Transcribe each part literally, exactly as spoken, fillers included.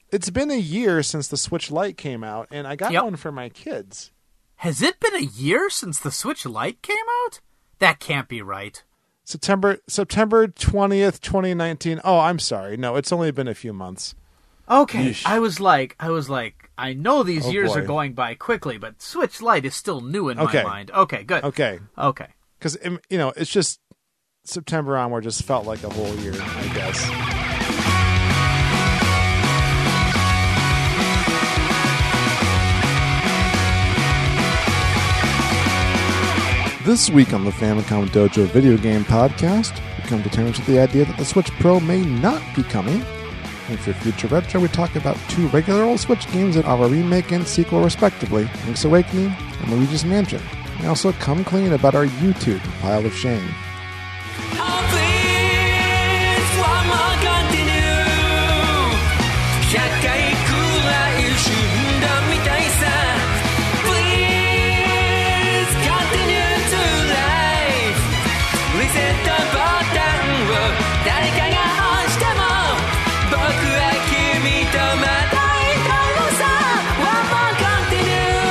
it's been a year since the Switch Lite came out, and I got Yep. one for my kids. Has it been a year since the Switch Lite came out? That can't be right. September September twentieth, twenty nineteen. Oh, I'm sorry. No, it's only been a few months. Okay, Yeesh. I was like, I was like, I know these Oh, years boy. are going by quickly, but Switch Lite is still new in Okay. my mind. Okay, good. Okay. Okay. Because, you know, it's just September onward just felt like a whole year, I guess. This week on the Famicom Dojo Video Game Podcast, we come to terms with the idea that the Switch Pro may not be coming. And for Future Retro, we talk about two regular old Switch games that are a remake and sequel respectively, Link's Awakening and Luigi's Mansion. We also come clean about our YouTube pile of shame. Oh, please, one more continue. ひゃっかいくらい死んだみたいさ Please continue to life リセットボタンを誰かが押しても僕は君とまたいたのさ One more continue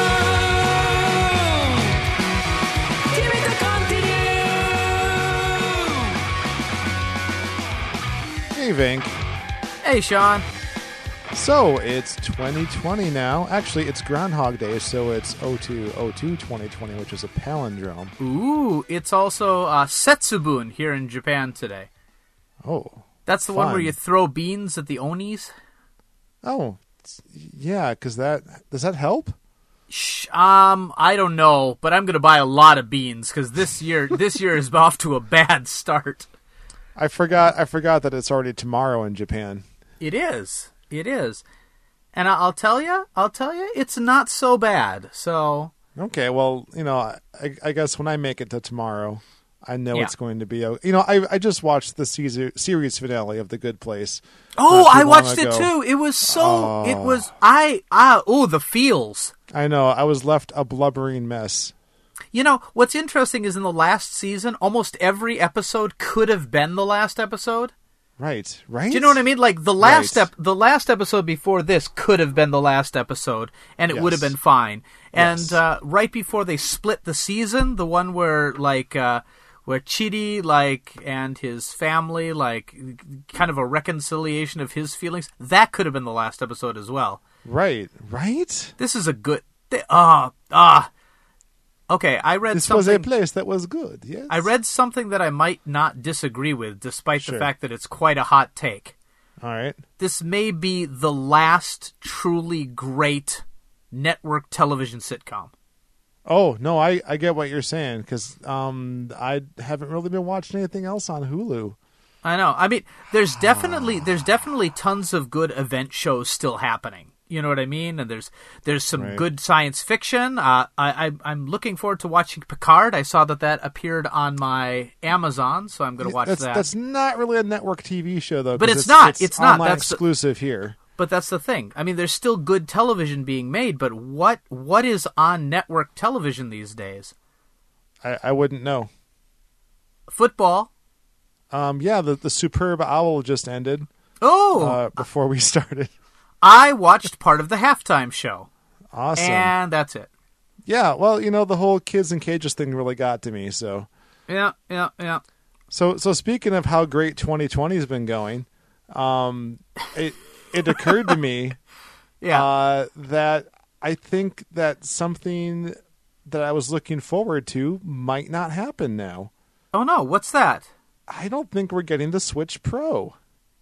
君と continue Hey, Vink. Hey, Sean. So, it's twenty twenty now. Actually, it's Groundhog Day, so it's oh two oh two twenty twenty, which is a palindrome. Ooh, it's also uh, Setsubun here in Japan today. Oh. That's the one Fun. where you throw beans at the Onis? Oh, it's- yeah, because that... Does that help? Shh, um, I don't know, but I'm going to buy a lot of beans because this year, this year is off to a bad start. I forgot I forgot that it's already tomorrow in Japan. It is. It is. And I- I'll tell you, I'll tell you, it's not so bad. So, Okay, well, you know, I, I guess when I make it to tomorrow, I know Yeah. it's going to be... o- You know, I I just watched the Caesar, series finale of The Good Place. oh, not too I long watched it ago. too. It was so, Oh. it was, I, ah, oh, the feels. I know, I was left a blubbering mess. You know, what's interesting is in the last season, almost every episode could have been the last episode. Right, right? Do you know what I mean? Like the last Right. ep- the last episode before this could have been the last episode, and it Yes. would have been fine. And Yes. uh, right before they split the season, the one where like uh, where Chidi like and his family like kind of a reconciliation of his feelings, that could have been the last episode as well. Right, right? This is a good. Ah ah. Okay, I read This something. was a place that was good, yes? I read something that I might not disagree with, despite Sure. the fact that it's quite a hot take. All right. This may be the last truly great network television sitcom. Oh, no, I, I get what you're saying, because um, I haven't really been watching anything else on Hulu. I know. I mean, there's definitely there's definitely tons of good event shows still happening. You know what I mean? And there's there's some Right. good science fiction. Uh, I, I I'm looking forward to watching Picard. I saw that that appeared on my Amazon, so I'm going to watch that's, that. That's not really a network T V show, though. But 'cause it's not. It's, It's not. online That's the- exclusive here. But that's the thing. I mean, there's still good television being made, but what what is on network television these days? I, I wouldn't know. Football. Um, yeah, the, the Superb Owl just ended Oh, uh, before we started. I watched part of the halftime show, Awesome. and that's it. Yeah, well, you know, the whole kids in cages thing really got to me, so... Yeah, yeah, yeah. So, so speaking of how great twenty twenty has been going, um, it it occurred to me Yeah. uh, that I think that something that I was looking forward to might not happen now. oh no, what's that? I don't think we're getting the Switch Pro.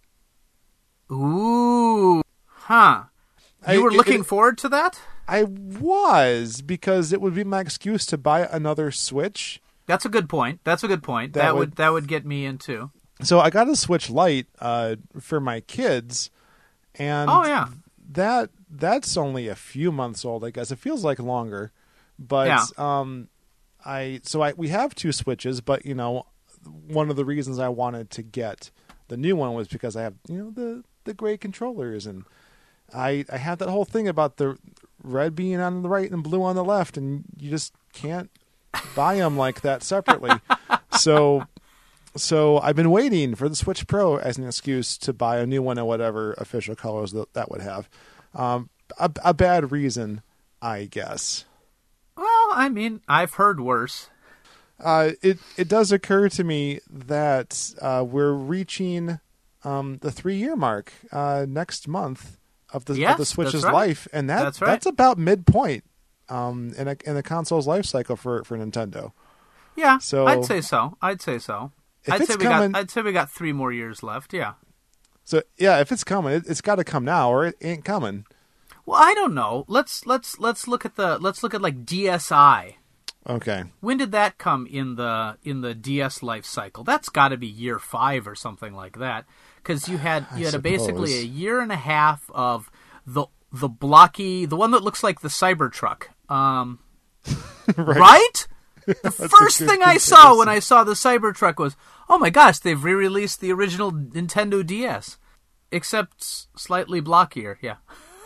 Ooh, huh? You I- were it- looking it- forward to that? I was, because it would be my excuse to buy another Switch. That's a good point. That's a good point. That That, would, would- that would get me into. So I got a Switch Lite uh, for my kids, and Oh yeah, that that's only a few months old, I guess. It feels like longer, but Yeah. um, I so I we have two Switches, but you know, one of the reasons I wanted to get the new one was because I have you know the the great controllers, and I I have that whole thing about the red being on the right and blue on the left, and you just can't buy them like that separately. so So I've been waiting for the Switch Pro as an excuse to buy a new one in whatever official colors that, that would have. Um, a, a bad reason, I guess. Well, I mean, I've heard worse. Uh, it, it does occur to me that uh, we're reaching um, the three-year mark uh, next month of the, yes, of the Switch's that's right. life, and that that's, right. that's about midpoint um, in, a, in the console's life cycle for, for Nintendo. Yeah, so, I'd say so. I'd say so. If I'd it's say we coming, got. I'd say we got three more years left. Yeah. So yeah, if it's coming, it, it's got to come now, or it ain't coming. Well, I don't know. Let's let's let's look at the let's look at like D S i. Okay. When did that come in the in the D S life cycle? That's got to be year five or something like that, because you had you I had a, basically suppose. a year and a half of the the blocky, the one that looks like the Cybertruck. Um, right. right? The first good thing I saw when I saw the Cybertruck was, oh my gosh, they've re-released the original Nintendo D S, except slightly blockier. Yeah.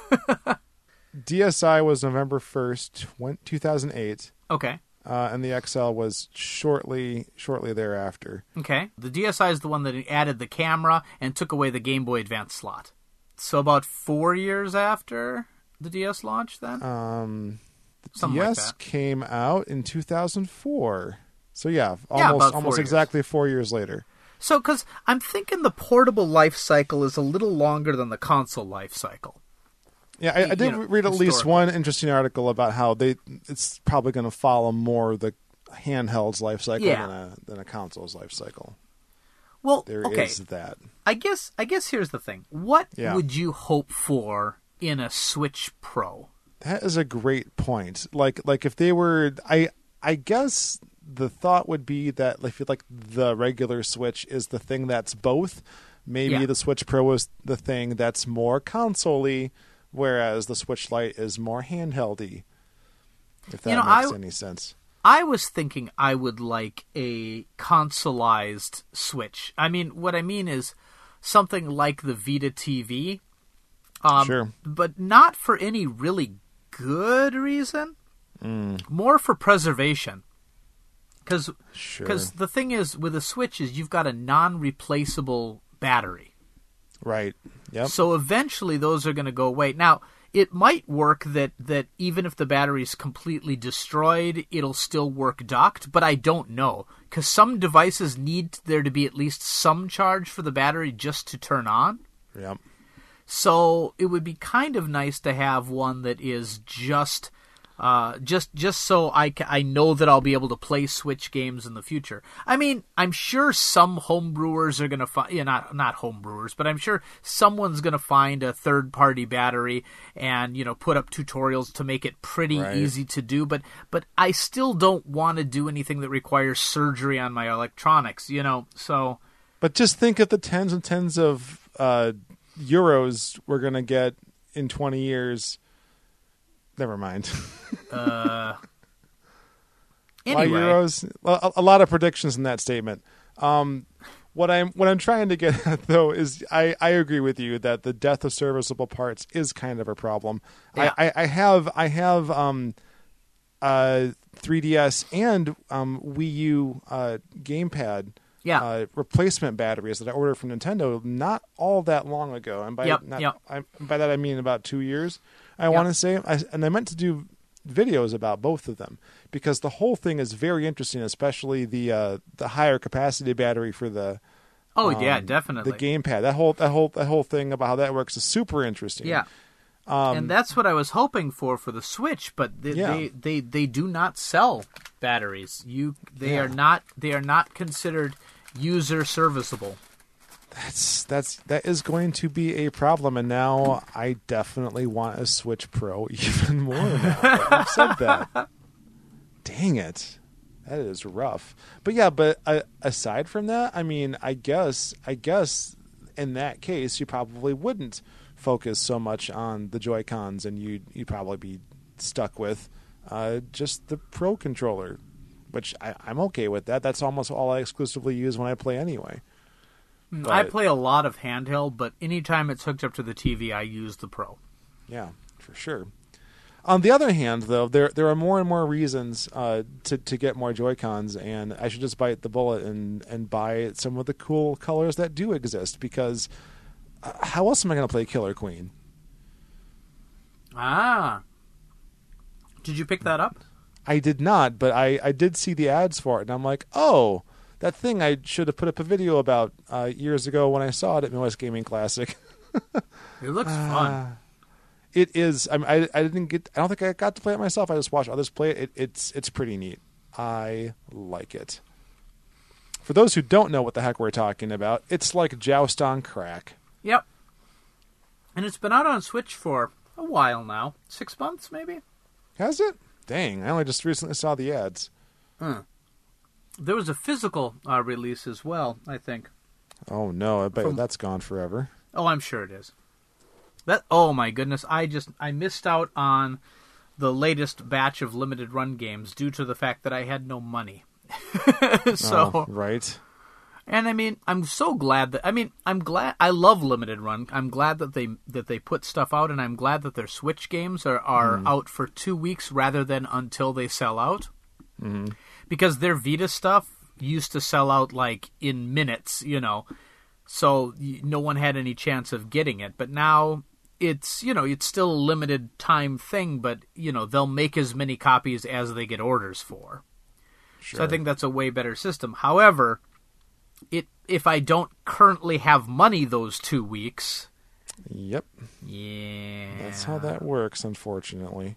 D S i was November first, two thousand eight. Okay. Uh, and the X L was shortly shortly thereafter. Okay. The D S i is the one that added the camera and took away the Game Boy Advance slot. So about four years after the D S launch, then? Um, the Something D S like that. came out in two thousand four. So yeah, Yeah, almost about four almost years. exactly four years later. So, because I'm thinking the portable life cycle is a little longer than the console life cycle. Yeah, I, I did You know, read at least historically. one interesting article about how they it's probably going to follow more the handheld's life cycle Yeah. than a than a console's life cycle. Well, There is okay. that. I guess I guess here's the thing. What Yeah. would you hope for in a Switch Pro? That is a great point. Like like if they were, I I guess the thought would be that if like the regular Switch is the thing that's both, maybe Yeah. the Switch Pro is the thing that's more console-y, whereas the Switch Lite is more handheld-y. If that You know, makes I- any sense. I was thinking I would like a consoleized Switch. I mean, what I mean is something like the Vita T V. Um, Sure. But not for any really good reason. Mm, More for preservation. Because sure. the thing is, with a Switch is you've got a non-replaceable battery. Right. Yep. So eventually those are going to go away. Now, it might work that, that even if the battery's completely destroyed, it'll still work docked, but I don't know. Because some devices need there to be at least some charge for the battery just to turn on. Yep. So it would be kind of nice to have one that is just... Uh, just just so I, ca- I know that I'll be able to play Switch games in the future. I mean, I'm sure some homebrewers are going to find, yeah, not not homebrewers, but I'm sure someone's going to find a third-party battery and, you know, put up tutorials to make it pretty Right. easy to do. But but I still don't want to do anything that requires surgery on my electronics, you know. So But just think of the tens and tens of uh, euros we're going to get in twenty years. Never mind. uh, Why anyway, euros? A, a lot of predictions in that statement. Um, what I'm what I'm trying to get at though is I, I agree with you that the death of serviceable parts is kind of a problem. Yeah. I, I, I have I have um, uh, three D S and um, Wii U uh, gamepad Yeah. uh, replacement batteries that I ordered from Nintendo not all that long ago, and by Yep, not, yep. I, by that I mean about two years. I Yep. want to say, I, and I meant to do videos about both of them because the whole thing is very interesting, especially the uh, the higher capacity battery for the oh um, yeah, definitely. the gamepad. That whole that whole that whole thing about how that works is super interesting. Yeah. Um, and that's what I was hoping for for the Switch, but they Yeah. they, they, they do not sell batteries. You they Yeah. are not they are not considered user serviceable. That's that's that is going to be a problem, and now I definitely want a Switch Pro even more now that you've said that. Dang it, that is rough. But yeah, but uh, aside from that, I mean, I guess I guess in that case, you probably wouldn't focus so much on the Joy-Cons, and you'd you'd probably be stuck with uh, just the Pro controller, which I, I'm okay with that. That's almost all I exclusively use when I play anyway. I But- play a lot of handheld, but anytime it's hooked up to the T V, I use the Pro. Yeah, for sure. On the other hand, though, there there are more and more reasons uh, to to get more Joy-Cons, and I should just bite the bullet and, and buy some of the cool colors that do exist, because uh, how else am I going to play Killer Queen? Ah. Did you pick that up? I did not, but I, I did see the ads for it, and I'm like, oh, that thing I should have put up a video about uh, years ago when I saw it at Midwest Gaming Classic. It looks uh, fun. It is. I, mean, I I didn't get. I don't think I got to play it myself. I just watched others play it. it. It's it's pretty neat. I like it. For those who don't know what the heck we're talking about, it's like Joust on crack. Yep. And it's been out on Switch for a while now. Six months, maybe? Has it? Dang, I only just recently saw the ads. Hmm. There was a physical uh, release as well, I think. Oh, no. I bet From... that's gone forever. Oh, I'm sure it is. That. Oh, my goodness. I just I missed out on the latest batch of limited run games due to the fact that I had no money. so oh, right. And I mean, I'm so glad that I mean, I'm glad I love limited run. I'm glad that they that they put stuff out, and I'm glad that their Switch games are, are mm. out for two weeks rather than until they sell out. Mm. Because their Vita stuff used to sell out like in minutes, you know. So no one had any chance of getting it, but now it's, you know, it's still a limited time thing, but you know, they'll make as many copies as they get orders for. Sure. So I think that's a way better system. However, it if I don't currently have money those two weeks. Yep. Yeah. That's how that works, unfortunately.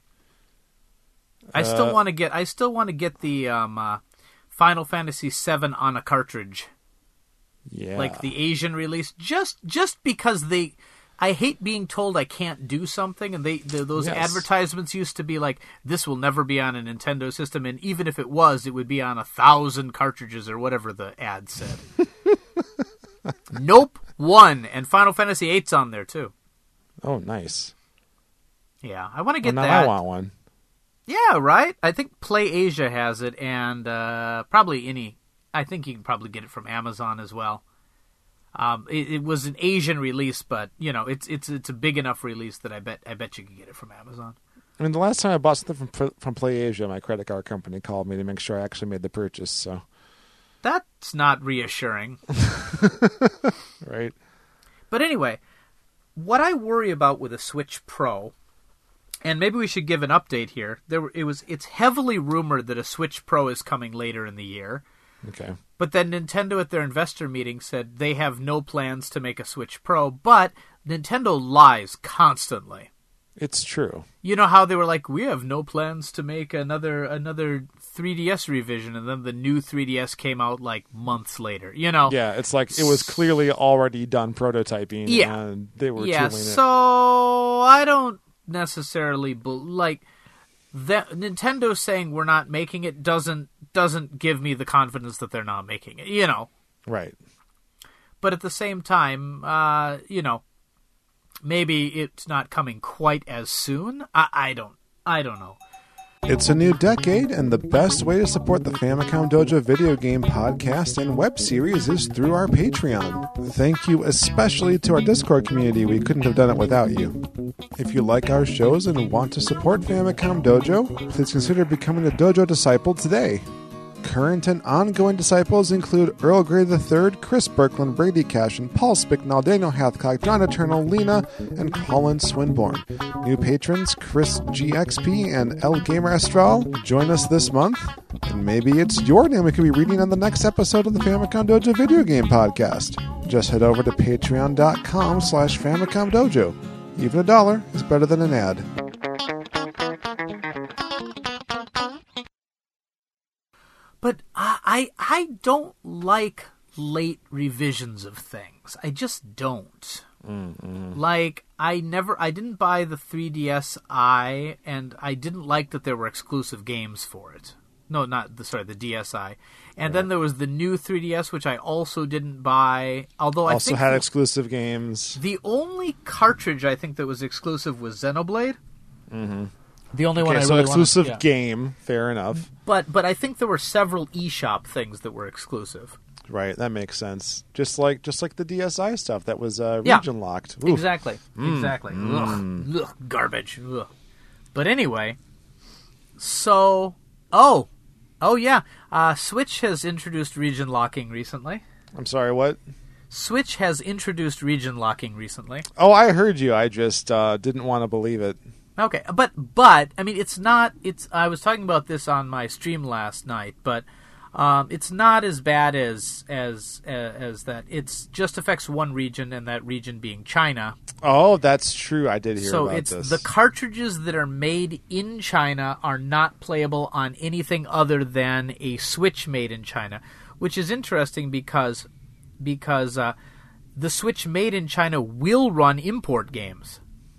I uh, still want to get I still want to get the um, uh, Final Fantasy seven on a cartridge. Yeah. Like the Asian release, just just because they I hate being told I can't do something, and they the, those yes. advertisements used to be like, this will never be on a Nintendo system, and even if it was, it would be on a thousand cartridges or whatever the ad said. Nope, one, and Final Fantasy eight's on there too. Oh, nice. Yeah, I want to get well, now that. I want one. Yeah, right? I think Play Asia has it, and uh, probably any... I think you can probably get it from Amazon as well. Um, it, it was an Asian release, but you know, it's it's it's a big enough release that I bet I bet you could get it from Amazon. I mean, the last time I bought something from from Play Asia, my credit card company called me to make sure I actually made the purchase. So that's not reassuring, right? But anyway, what I worry about with a Switch Pro, and maybe we should give an update here. There, were, it was it's heavily rumored that a Switch Pro is coming later in the year. Okay. But then Nintendo at their investor meeting said they have no plans to make a Switch Pro, but Nintendo lies constantly. It's true. You know how they were like, we have no plans to make another another three D S revision, and then the new three D S came out like months later, you know? Yeah, it's like it was clearly already done prototyping, yeah. and they were yeah, tooling it. So I don't necessarily, be- like, that Nintendo saying we're not making it doesn't doesn't give me the confidence that they're not making it, you know. Right. But at the same time, uh, you know, maybe it's not coming quite as soon. I, I don't I don't know. It's a new decade, and the best way to support the Famicom Dojo video game podcast and web series is through our Patreon. Thank you especially to our Discord community. We couldn't have done it without you. If you like our shows and want to support Famicom Dojo, please consider becoming a Dojo Disciple today. Current and ongoing disciples include Earl Grey the third, Chris Birkland, Brady Cashin, Paul Spicknall, Daniel Hathcock, John Eternal, Lena, and Colin Swinburne. New patrons Chris G X P and L Gamer Astral join us this month, and maybe it's your name we could be reading on the next episode of the Famicom Dojo video game podcast. Just head over to patreon.com slash Famicom Dojo. Even a dollar is better than an ad. But I, I I don't like late revisions of things. I just don't. Mm-hmm. Like, I never, I didn't buy the three D S i, and I didn't like that there were exclusive games for it. No, not the sorry, the D S i. And right. then there was the new three D S, which I also didn't buy. Although I also think had the, exclusive games. The only cartridge I think that was exclusive was Xenoblade. Mm-hmm. The only okay, one I so really exclusive wanted, yeah. game, fair enough. But but I think there were several eShop things that were exclusive. Right, that makes sense. Just like just like the D S i stuff that was uh, yeah. region locked. Oof. Exactly, Mm. exactly. Mm. Ugh. Ugh. Garbage. Ugh. But anyway, so oh, oh yeah, uh, Switch has introduced region locking recently. I'm sorry, what? Switch has introduced region locking recently. Oh, I heard you. I just uh, didn't want to believe it. Okay, but but I mean, it's not. It's I was talking about this on my stream last night, but um, it's not as bad as as uh, as that. It's just affects one region, and that region being China. Oh, that's true. I did hear so about it's this. the cartridges that are made in China are not playable on anything other than a Switch made in China, which is interesting because because uh, the Switch made in China will run import games.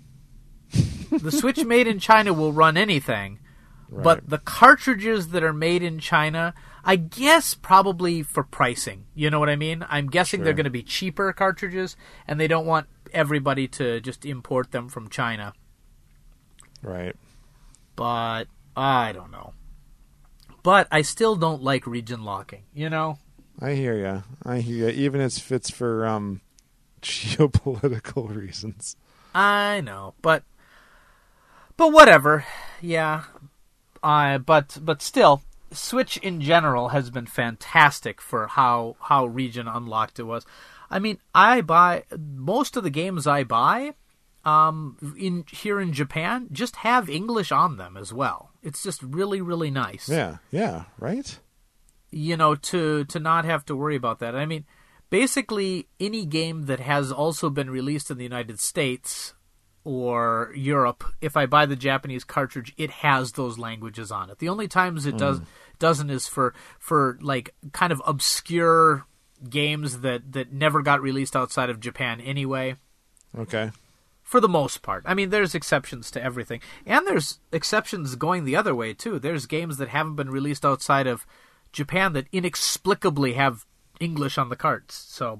The Switch made in China will run anything, Right. but the cartridges that are made in China, I guess probably for pricing. You know what I mean? I'm guessing Sure. they're going to be cheaper cartridges, and they don't want everybody to just import them from China. Right. But I don't know. But I still don't like region locking, you know? I hear you. I hear you. Even if it's for um, geopolitical reasons. I know, but but whatever. Yeah. Uh, but but still, Switch in general has been fantastic for how how region unlocked it was. I mean, I buy most of the games I buy um, in here in Japan just have English on them as well. It's just really really nice. Yeah. Yeah. Right. You know, to to not have to worry about that. I mean, basically any game that has also been released in the United States or Europe, if I buy the Japanese cartridge, it has those languages on it. The only times it does doesn't is for for like kind of obscure games that, that never got released outside of Japan anyway. Okay. For the most part. I mean, there's exceptions to everything. And there's exceptions going the other way, too. There's games that haven't been released outside of Japan that inexplicably have English on the carts. So,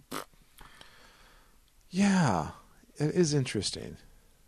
Yeah. It is interesting.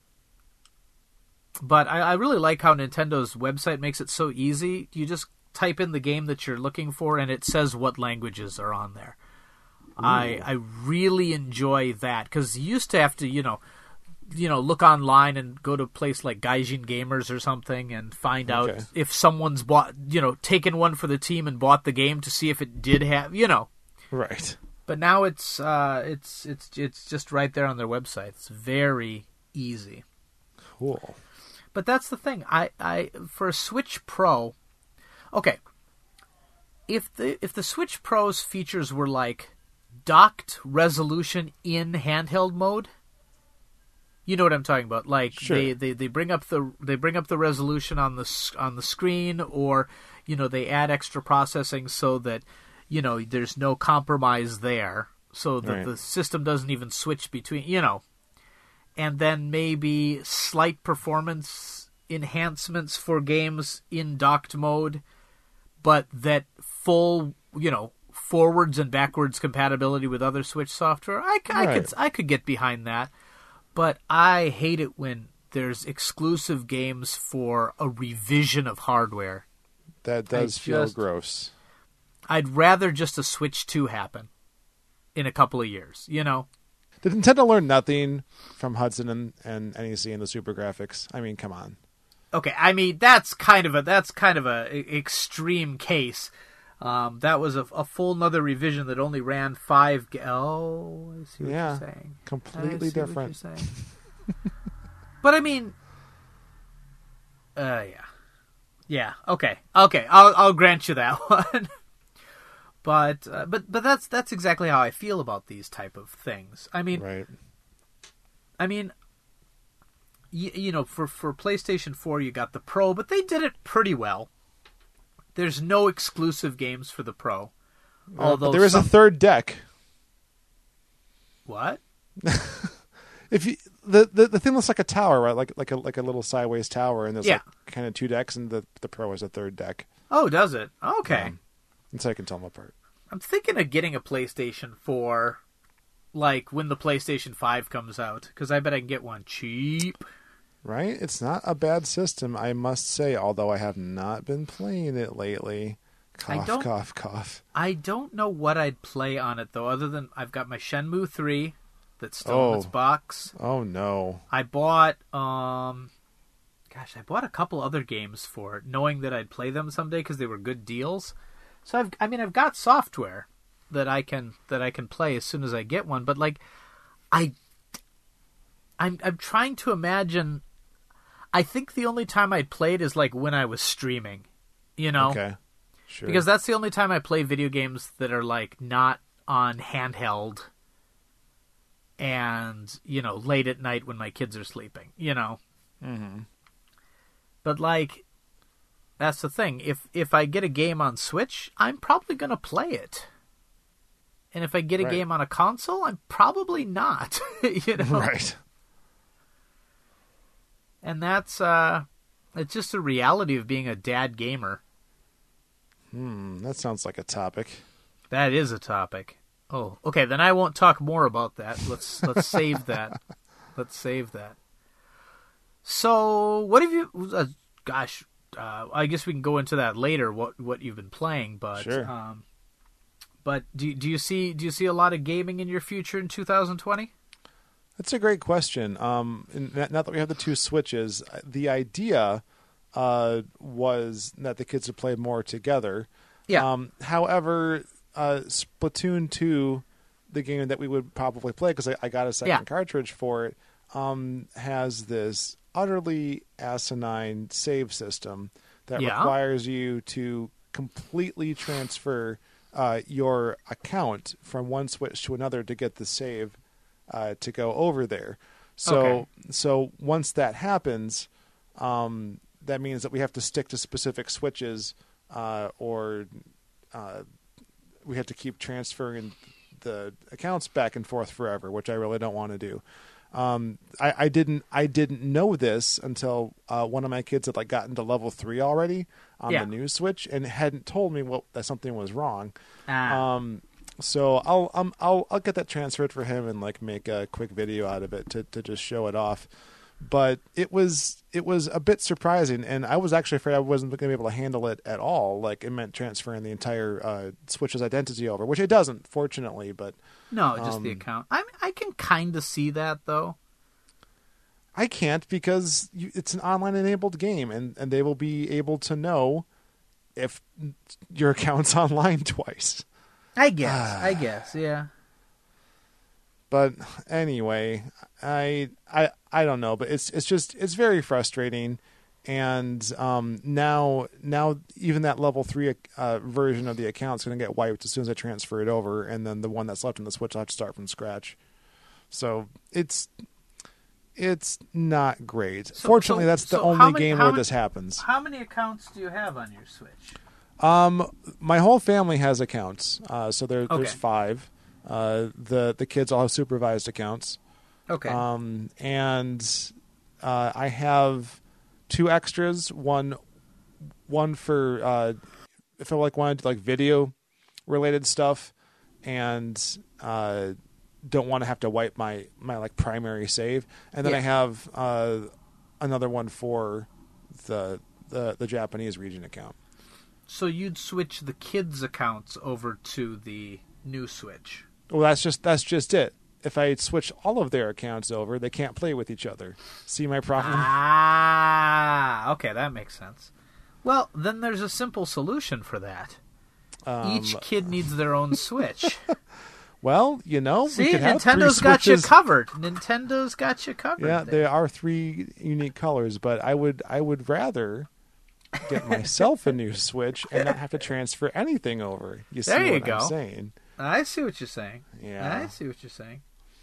but I, I really like how Nintendo's website makes it so easy. You just type in the game that you're looking for, and it says what languages are on there. I I really enjoy that, because you used to have to, you know, you know, look online and go to a place like Gaijin Gamers or something and find Okay. out if someone's bought, you know, taken one for the team and bought the game to see if it did have, you know. Right. But now it's uh, it's it's it's just right there on their website. It's very easy. Cool. But that's the thing. I, I for a Switch Pro, okay. If the if the Switch Pro's features were like docked resolution in handheld mode, you know what I'm talking about. Like Sure. they, they, they bring up the they bring up the resolution on the s- on the screen, or you know they add extra processing so that you know there's no compromise there, so that Right. the system doesn't even switch between, you know. And then maybe slight performance enhancements for games in docked mode, but that full, you know, forwards and backwards compatibility with other Switch software. I, c- I Right. could I could get behind that, but I hate it when there's exclusive games for a revision of hardware. That does I feel just- gross. I'd rather just a Switch two happen in a couple of years, you know? Did Nintendo learn nothing from Hudson and, and N E C and the Super Graphics? I mean, come on. Okay, I mean that's kind of a that's kind of a e- extreme case. Um, that was a, a full nother revision that only ran five. Ga- oh, I see what Yeah, you're saying. I completely see different. What you're saying. But I mean, uh, yeah, yeah. Okay, okay. I'll I'll grant you that one. But uh, but but that's that's exactly how I feel about these type of things. I mean, Right. I mean, you, you know, for for PlayStation four, you got the Pro, but they did it pretty well. There's no exclusive games for the Pro. Uh, Although but there is some... a third deck. What? If you the, the the thing looks like a tower, right? Like like a like a little sideways tower, and there's Yeah. like kind of two decks, and the the Pro is a third deck. Oh, does it? Okay. Um, and so I can tell them apart. I'm thinking of getting a PlayStation four, like when the PlayStation five comes out, because I bet I can get one cheap. Right? It's not a bad system, I must say, although I have not been playing it lately. I Cough, don't- cough, cough. I don't know what I'd play on it though, other than I've got my Shenmue three that's still Oh. in its box. Oh, no. I bought, um, gosh, gosh, I bought a couple other games for it, knowing that I'd play them someday because they were good deals. So I've, I mean, I've got software that I can that I can play as soon as I get one. But like, I, I'm I'm trying to imagine. I think the only time I'd played is like when I was streaming, you know. Okay. Sure. Because that's the only time I play video games that are like not on handheld. And, you know, late at night when my kids are sleeping, you know. Mm-hmm. But, like, that's the thing. If if I get a game on Switch, I'm probably going to play it. And if I get a Right. game on a console, I'm probably not, you know. Right. And that's, uh, it's just a reality of being a dad gamer. Hmm, that sounds like a topic. That is a topic. Oh, okay, then I won't talk more about that. Let's let's save that. Let's save that. So, what have you? Uh, gosh, uh, I guess we can go into that later. What what you've been playing, but Sure. um, but do do you see do you see a lot of gaming in your future in two thousand twenty? That's a great question. Um, and now that we have the two Switches, the idea uh, was that the kids would play more together. Yeah. Um, however, uh, Splatoon two, the game that we would probably play, because I, I got a second Yeah. cartridge for it, um, has this utterly asinine save system that Yeah. requires you to completely transfer uh, your account from one Switch to another to get the save uh, to go over there. So, Okay. so once that happens, um, that means that we have to stick to specific Switches, uh, or uh, we have to keep transferring the accounts back and forth forever, which I really don't want to do. Um, I, I didn't I didn't know this until uh, one of my kids had like gotten to level three already on Yeah. the new Switch and hadn't told me well that something was wrong. Ah. Um, so I'll um, I'll I'll get that transferred for him and like make a quick video out of it to to just show it off. But it was it was a bit surprising, and I was actually afraid I wasn't going to be able to handle it at all. Like it meant transferring the entire uh, Switch's identity over, which it doesn't, fortunately. But No, just the um, account. I I can kind of see that though. I can't because you, it's an online enabled game, and, and they will be able to know if your account's online twice. I guess. I guess. Yeah. But anyway, I I I don't know, but it's it's just it's very frustrating, and um, now now even that level three uh, version of the account is going to get wiped as soon as I transfer it over, and then the one that's left on the Switch I'll have to start from scratch. So it's it's not great. So- Fortunately, so- that's the so only how many- game how where many- this happens. How many accounts do you have on your Switch? Um, my whole family has accounts, uh, so there, there's Okay. five. Uh, the the kids all have supervised accounts. Okay. Um, and uh, I have two extras. One, one for uh, if I like wanted to like video related stuff, and uh, don't want to have to wipe my my like primary save. And then Yeah. I have uh, another one for the the the Japanese region account. So you'd switch the kids' accounts over to the new Switch. Well, that's just that's just it. If I switch all of their accounts over, they can't play with each other. See my problem? Ah, okay, that makes sense. Well, then there's a simple solution for that. Um, Each kid needs their own Switch. Well, you know, we See, could have Nintendo's three got you Switches. covered. Nintendo's got you covered. Yeah, there. there are three unique colors, but I would I would rather get myself a new Switch and not have to transfer anything over. You see There you what go. I'm saying? I see what you're saying. Yeah. I see what you're saying.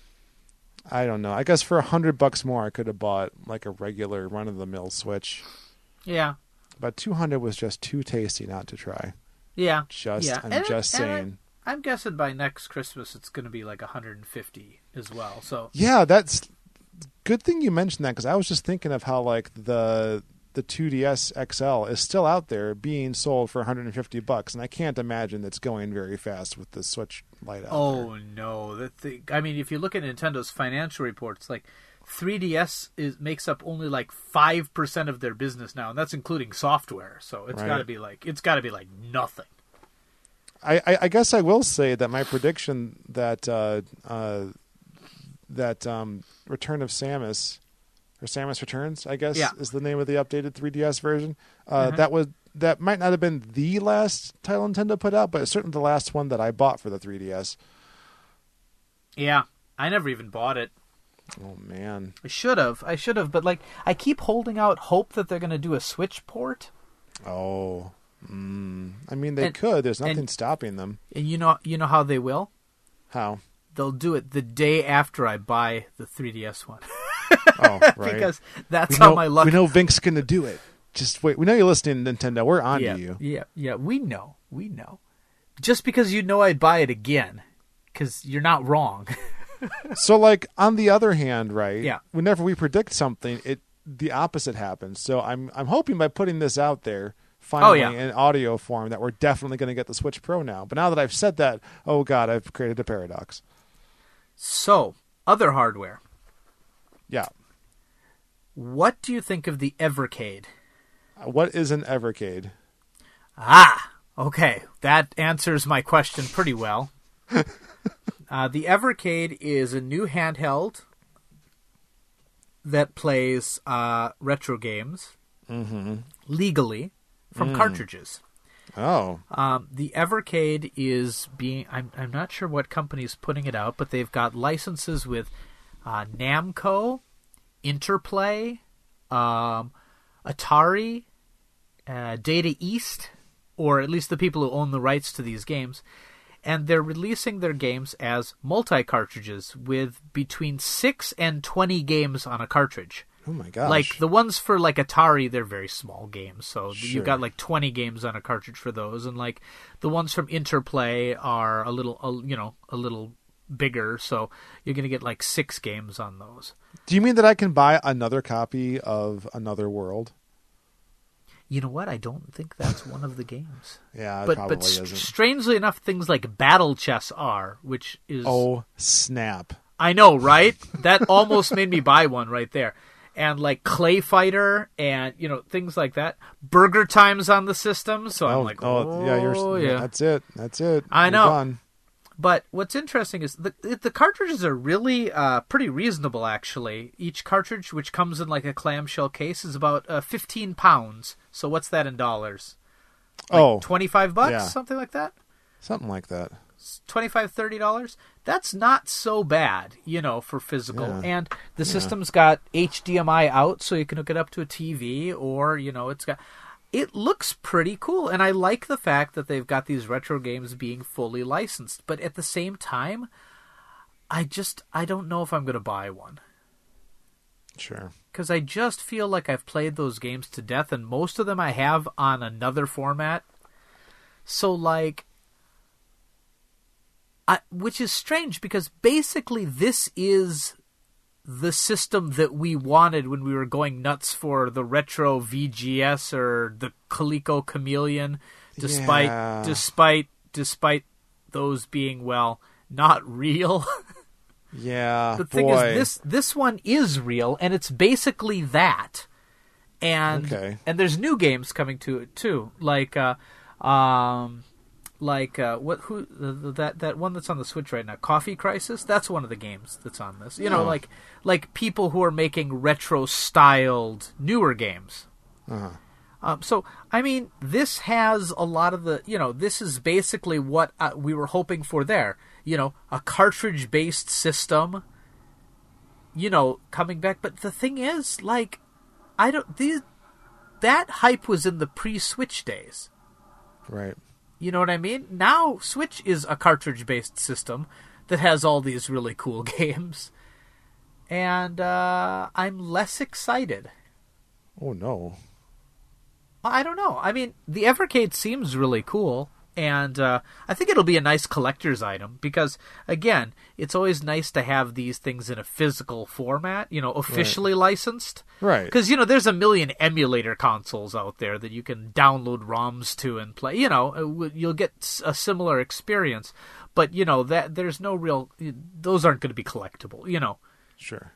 I don't know. I guess for a hundred bucks more, I could have bought like a regular run of the mill Switch, Yeah. but two hundred was just too tasty not to try. Yeah. Just yeah. I'm And- just and I- saying. I'm guessing by next Christmas it's going to be like one hundred fifty as well. So Yeah, that's good thing you mentioned that because I was just thinking of how like the the two D S X L is still out there being sold for one hundred fifty bucks, and I can't imagine it's going very fast with the Switch Lite out Oh there. no! That thing, I mean, if you look at Nintendo's financial reports, like three D S is makes up only like five percent of their business now, and that's including software. So it's Right. got to be like it's got to be like nothing. I, I, I guess I will say that my prediction that uh, uh, that um, Return of Samus or Samus Returns, I guess Yeah. is the name of the updated three D S version. Uh, Mhm. That was that might not have been the last title Nintendo put out, but it's certainly the last one that I bought for the three D S. Yeah, I never even bought it. Oh man, I should have. I should have, but like I keep holding out hope that they're going to do a Switch port. oh, mm. I mean they And- could. There's nothing and- stopping them. And you know, you know how they will? How? They'll do it the day after I buy the three D S one. Oh, right. Because that's we how know, my luck. we know Vinc's gonna do it. Just wait. We know you're listening, Nintendo. We're on yeah, to you. yeah, yeah. We know, we know. Just because you know I'd buy it again, because you're not wrong. So, like on the other hand, right? Yeah. Whenever we predict something, it the opposite happens. So I'm I'm hoping by putting this out there finally Oh, yeah. in audio form that we're definitely going to get the Switch Pro now. But now that I've said that, oh god, I've created a paradox. So, other hardware. Yeah. What do you think of the Evercade? What is an Evercade? Ah, okay. That answers my question pretty well. uh, the Evercade is a new handheld that plays uh, retro games Mm-hmm. legally from cartridges. Oh. Um, the Evercade is being... I'm, I'm not sure what company's putting it out, but they've got licenses with uh, Namco, Interplay, um, Atari, uh, Data East, or at least the people who own the rights to these games, and they're releasing their games as multi-cartridges with between six and twenty games on a cartridge. Oh my gosh. Like the ones for like Atari, they're very small games, so Sure. you've got like twenty games on a cartridge for those, and like the ones from Interplay are a little, a, you know, a little bigger, so you're gonna get like six games on those. Do you mean that I can buy another copy of Another World? You know what? I don't think that's one of the games. Yeah, it but probably but st- isn't. strangely enough, things like Battle Chess are, which is Oh snap! I know, right? That almost made me buy one right there. And like Clay Fighter and, you know, things like that. Burger Time's on the system, so I'm oh, like, oh, oh, yeah, you're. yeah. That's it. That's it. I You're know. done. But what's interesting is the the cartridges are really uh, pretty reasonable, actually. Each cartridge, which comes in like a clamshell case, is about uh, fifteen pounds. So what's that in dollars? Like oh, twenty-five bucks, yeah. something like that? something like that. twenty-five, thirty dollars. That's not so bad, you know, for physical. Yeah. And the system's got H D M I out, so you can hook it up to a T V, or, you know, it's got... It looks pretty cool, and I like the fact that they've got these retro games being fully licensed. But at the same time, I just... I don't know if I'm going to buy one. Sure. Because I just feel like I've played those games to death, and most of them I have on another format. So, like... I, which is strange, because basically this is the system that we wanted when we were going nuts for the retro V G S or the Coleco Chameleon, despite Yeah. despite despite those being, well, not real. Yeah. The thing boy. is, this this one is real, and it's basically that. And Okay. and there's new games coming to it too, like uh, um, like uh, what who uh, that that one that's on the Switch right now, Coffee Crisis. That's one of the games that's on this. You know, Oh. like like people who are making retro styled newer games. Uh-huh. Um, so, I mean, this has a lot of the, you know, this is basically what uh, we were hoping for there. You know, a cartridge-based system, you know, coming back. But the thing is, like, I don't, these, that hype was in the pre-Switch days. Right. You know what I mean? Now, Switch is a cartridge-based system that has all these really cool games. And uh, I'm less excited. Oh no. I don't know. I mean, the Evercade seems really cool, and uh, I think it'll be a nice collector's item because, again, it's always nice to have these things in a physical format, you know, officially licensed. Right. Because, you know, there's a million emulator consoles out there that you can download ROMs to and play. You know, you'll get a similar experience, but, you know, that there's no real... Those aren't going to be collectible, you know. Sure.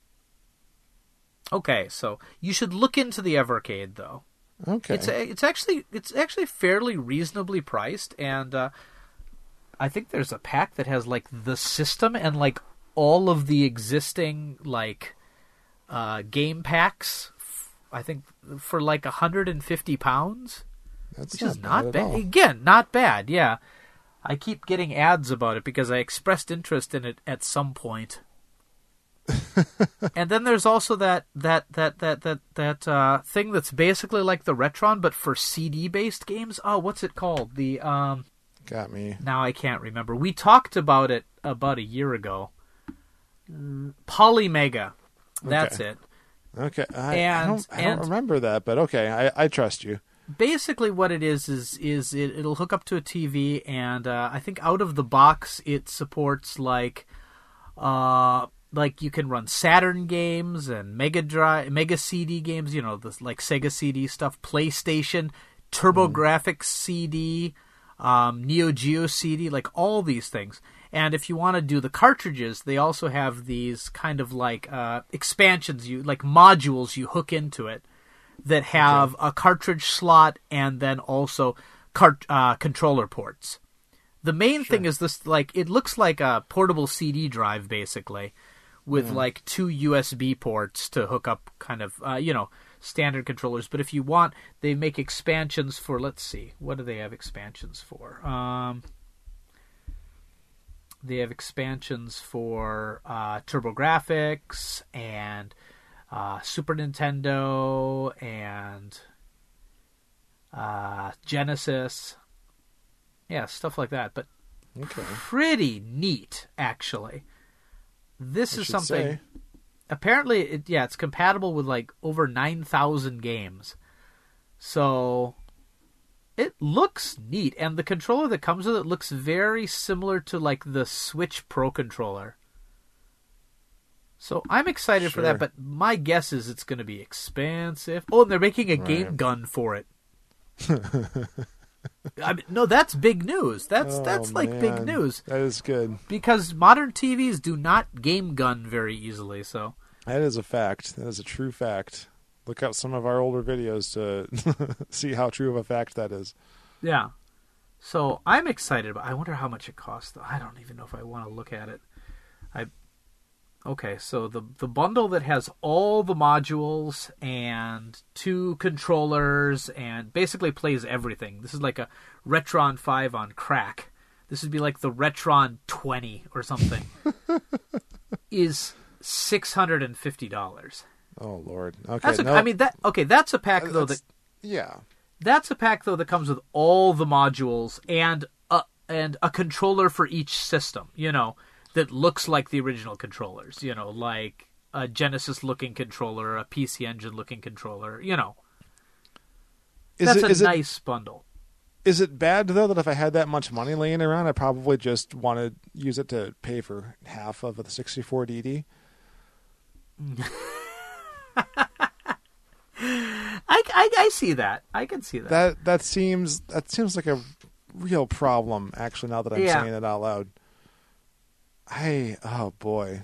Okay, so you should look into the Evercade, though. Okay. It's it's actually it's actually fairly reasonably priced, and uh, I think there's a pack that has like the system and like all of the existing like uh, game packs. I think for like one hundred fifty pounds, That's which not is not bad. bad. At all. Again, not bad. Yeah, I keep getting ads about it because I expressed interest in it at some point. And then there's also that that that that that that uh, thing that's basically like the Retron, but for C D based games. Oh, what's it called? The um. Got me. Now I can't remember. We talked about it about a year ago. Mm, Polymega. That's Okay. it. Okay, I, I And- don't, I and- don't remember that, but okay, I, I trust you. Basically, what it is is is it, it'll hook up to a T V, and uh, I think out of the box it supports like, uh, like you can run Saturn games and Mega Drive, Mega C D games. You know, the like Sega C D stuff, PlayStation, TurboGrafx C D, um, Neo Geo C D, like all these things. And if you want to do the cartridges, they also have these kind of like uh, expansions, you like modules you hook into it that have okay. a cartridge slot and then also cart uh, controller ports. The main sure. thing is this, like it looks like a portable C D drive basically, with yeah. like two U S B ports to hook up, kind of uh, you know standard controllers. But if you want, they make expansions for. Let's see, what do they have expansions for? Um, They have expansions for uh, TurboGrafx and uh, Super Nintendo and uh, Genesis. Yeah, stuff like that. But okay. pretty neat, actually. This I is something... Say. Apparently, it, yeah, it's compatible with like over nine thousand games. So... it looks neat, and the controller that comes with it looks very similar to like the Switch Pro controller. So I'm excited sure. for that, but my guess is it's going to be expensive. Oh, and they're making a right. game gun for it. I mean, no, that's big news. That's oh, that's like man. big news. That is good. Because modern T Vs do not game gun very easily. So that is a fact. That is a true fact. Look up some of our older videos to see how true of a fact that is. Yeah. So I'm excited, but I wonder how much it costs, though. I don't even know if I want to look at it. I Okay, so the the bundle that has all the modules and two controllers and basically plays everything. This is like a Retron five on crack. This would be like the Retron twenty or something. is six hundred fifty dollars. Oh Lord! Okay, that's a, no, I mean that. Okay, that's a pack though. That yeah, that's a pack though that comes with all the modules and a and a controller for each system. You know, that looks like the original controllers. You know, like a Genesis looking controller, a P C Engine looking controller. You know, is that's it, a is nice it, bundle. Is it bad though that if I had that much money laying around, I probably just want to use it to pay for half of the sixty-four D D? I, I, I see that. I can see that. That that seems that seems like a real problem. Actually, now that I'm yeah. saying it out loud, I oh boy,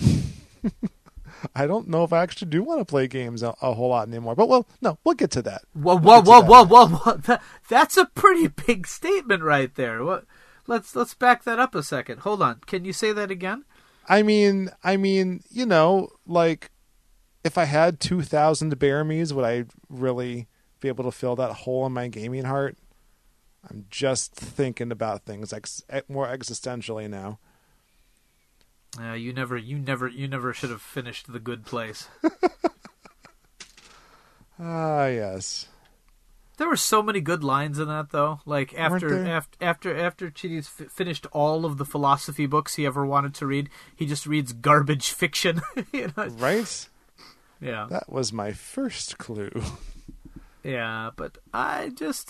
I don't know if I actually do want to play games a, a whole lot anymore. But well, no, we'll get to that. Whoa, we'll whoa, whoa, whoa, whoa, whoa! That, that's a pretty big statement right there. What? Let's let's back that up a second. Hold on. Can you say that again? I mean, I mean, you know, like. If I had two thousand Bear Me's, would I really be able to fill that hole in my gaming heart? I'm just thinking about things ex- more existentially now. Uh, you never, you never, you never should have finished The Good Place. Ah, yes. There were so many good lines in that, though. Like after after after after Chidi's f- finished all of the philosophy books he ever wanted to read, he just reads garbage fiction. You know? Right? Yeah. That was my first clue. Yeah, but I just...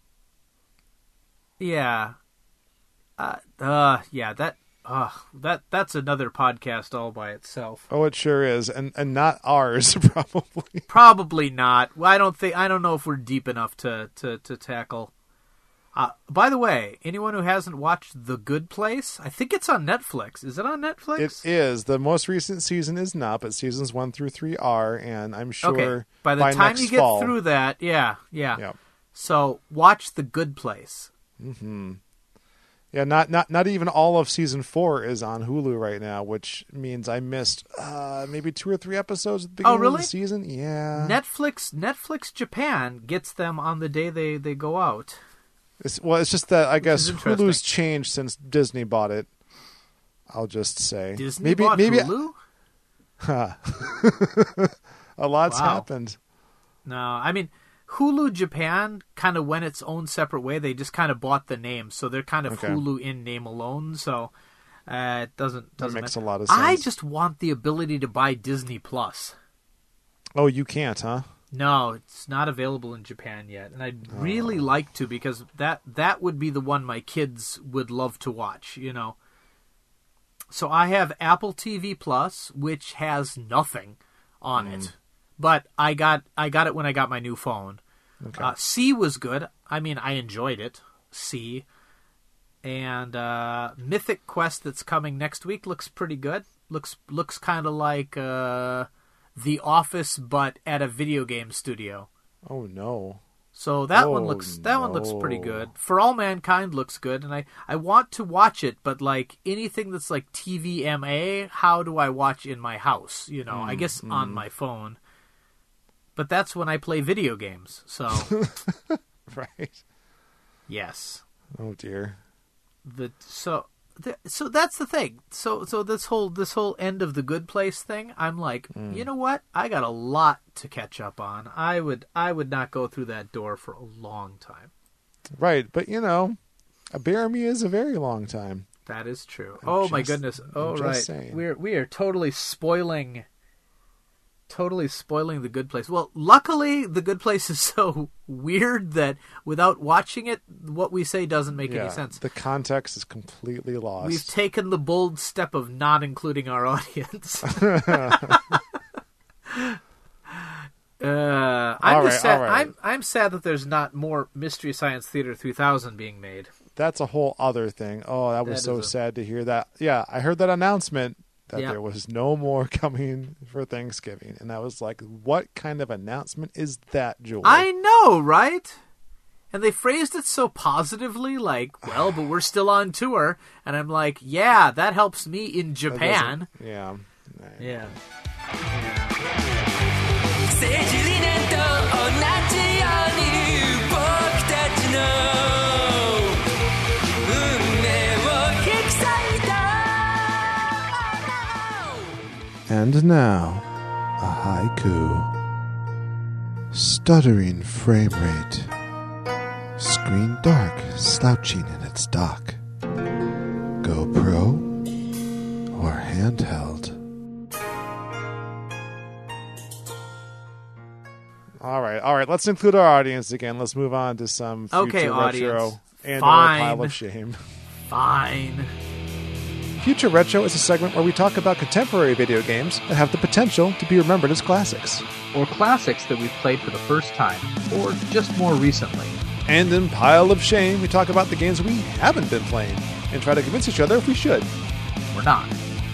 Yeah. Uh, uh yeah, that... Uh, that that's another podcast all by itself. Oh, it sure is, and and not ours, probably. Probably not. I don't think. I don't know if we're deep enough to to to tackle. Uh, by the way, anyone who hasn't watched The Good Place, I think it's on Netflix. Is it on Netflix? It is. The most recent season is not, but seasons one through three are, and I'm sure okay. By the by time next you get fall, through that, yeah, yeah. Yep. So watch The Good Place. Mm-hmm. Yeah, not, not not even all of season four is on Hulu right now, which means I missed uh, maybe two or three episodes at the beginning Oh, really? of the season. Yeah. Netflix Netflix Japan gets them on the day they, they go out. It's, well, it's just that I guess is interesting. Hulu's changed since Disney bought it. I'll just say Disney maybe bought maybe Hulu? a lot's Wow. happened. No, I mean Hulu Japan kind of went its own separate way. They just kind of bought the name, so they're kind of Okay. Hulu in name alone. So uh, it doesn't doesn't makes matter. a lot of sense. I just want the ability to buy Disney Plus. Oh, you can't, huh? No, it's not available in Japan yet, and I'd Oh. really like to because that that would be the one my kids would love to watch. You know. So I have Apple T V Plus, which has nothing on Mm. it, but I got I got it when I got my new phone. Okay. Uh, C was good. I mean, I enjoyed it. C. And uh, Mythic Quest that's coming next week looks pretty good. Looks looks kind of like uh, The Office, but at a video game studio. Oh no. So that Oh, one looks that one looks pretty no. good. For All Mankind looks good, and I, I want to watch it, but like anything that's like T V M A, how do I watch in my house? You know, Mm, I guess on my phone. But that's when I play video games. So Right. yes, Oh dear. the so the, so that's the thing. So so this whole this whole end of the Good Place thing, I'm like, Mm. you know what? I got a lot to catch up on. I would I would not go through that door for a long time. Right, but you know, a bear me is a very long time. That is true. I'm oh my just- goodness. Oh I'm just right. saying. We're we are totally spoiling totally spoiling The Good Place. Well, luckily The Good Place is so weird that without watching it, what we say doesn't make Yeah, any sense. the context is completely lost. We've taken the bold step of not including our audience. Uh, I'm All just right, sad. all right. I'm I'm sad that there's not more Mystery Science Theater three thousand being made. That's a whole other thing. Oh, that was That so is a- sad to hear that. Yeah, I heard that announcement that Yeah. there was no more coming for Thanksgiving, and I was like, "What kind of announcement is that, Joel?" I know, right? And they phrased it so positively, like, "Well, but we're still on tour," and I'm like, "Yeah, that helps me in That Japan." doesn't- Yeah. Yeah. 政治理念と同じように僕たちの運命を引き裂いた And now, a haiku. Stuttering frame rate. Screen dark, slouching in its dock. GoPro or handheld? All right, all right. Let's include our audience again. Let's move on to some future Okay, retro audience. and or Fine. pile of shame. Fine. Future Retro is a segment where we talk about contemporary video games that have the potential to be remembered as classics. Or classics that we've played for the first time, or just more recently. And in Pile of Shame, we talk about the games we haven't been playing and try to convince each other if we should. We're not.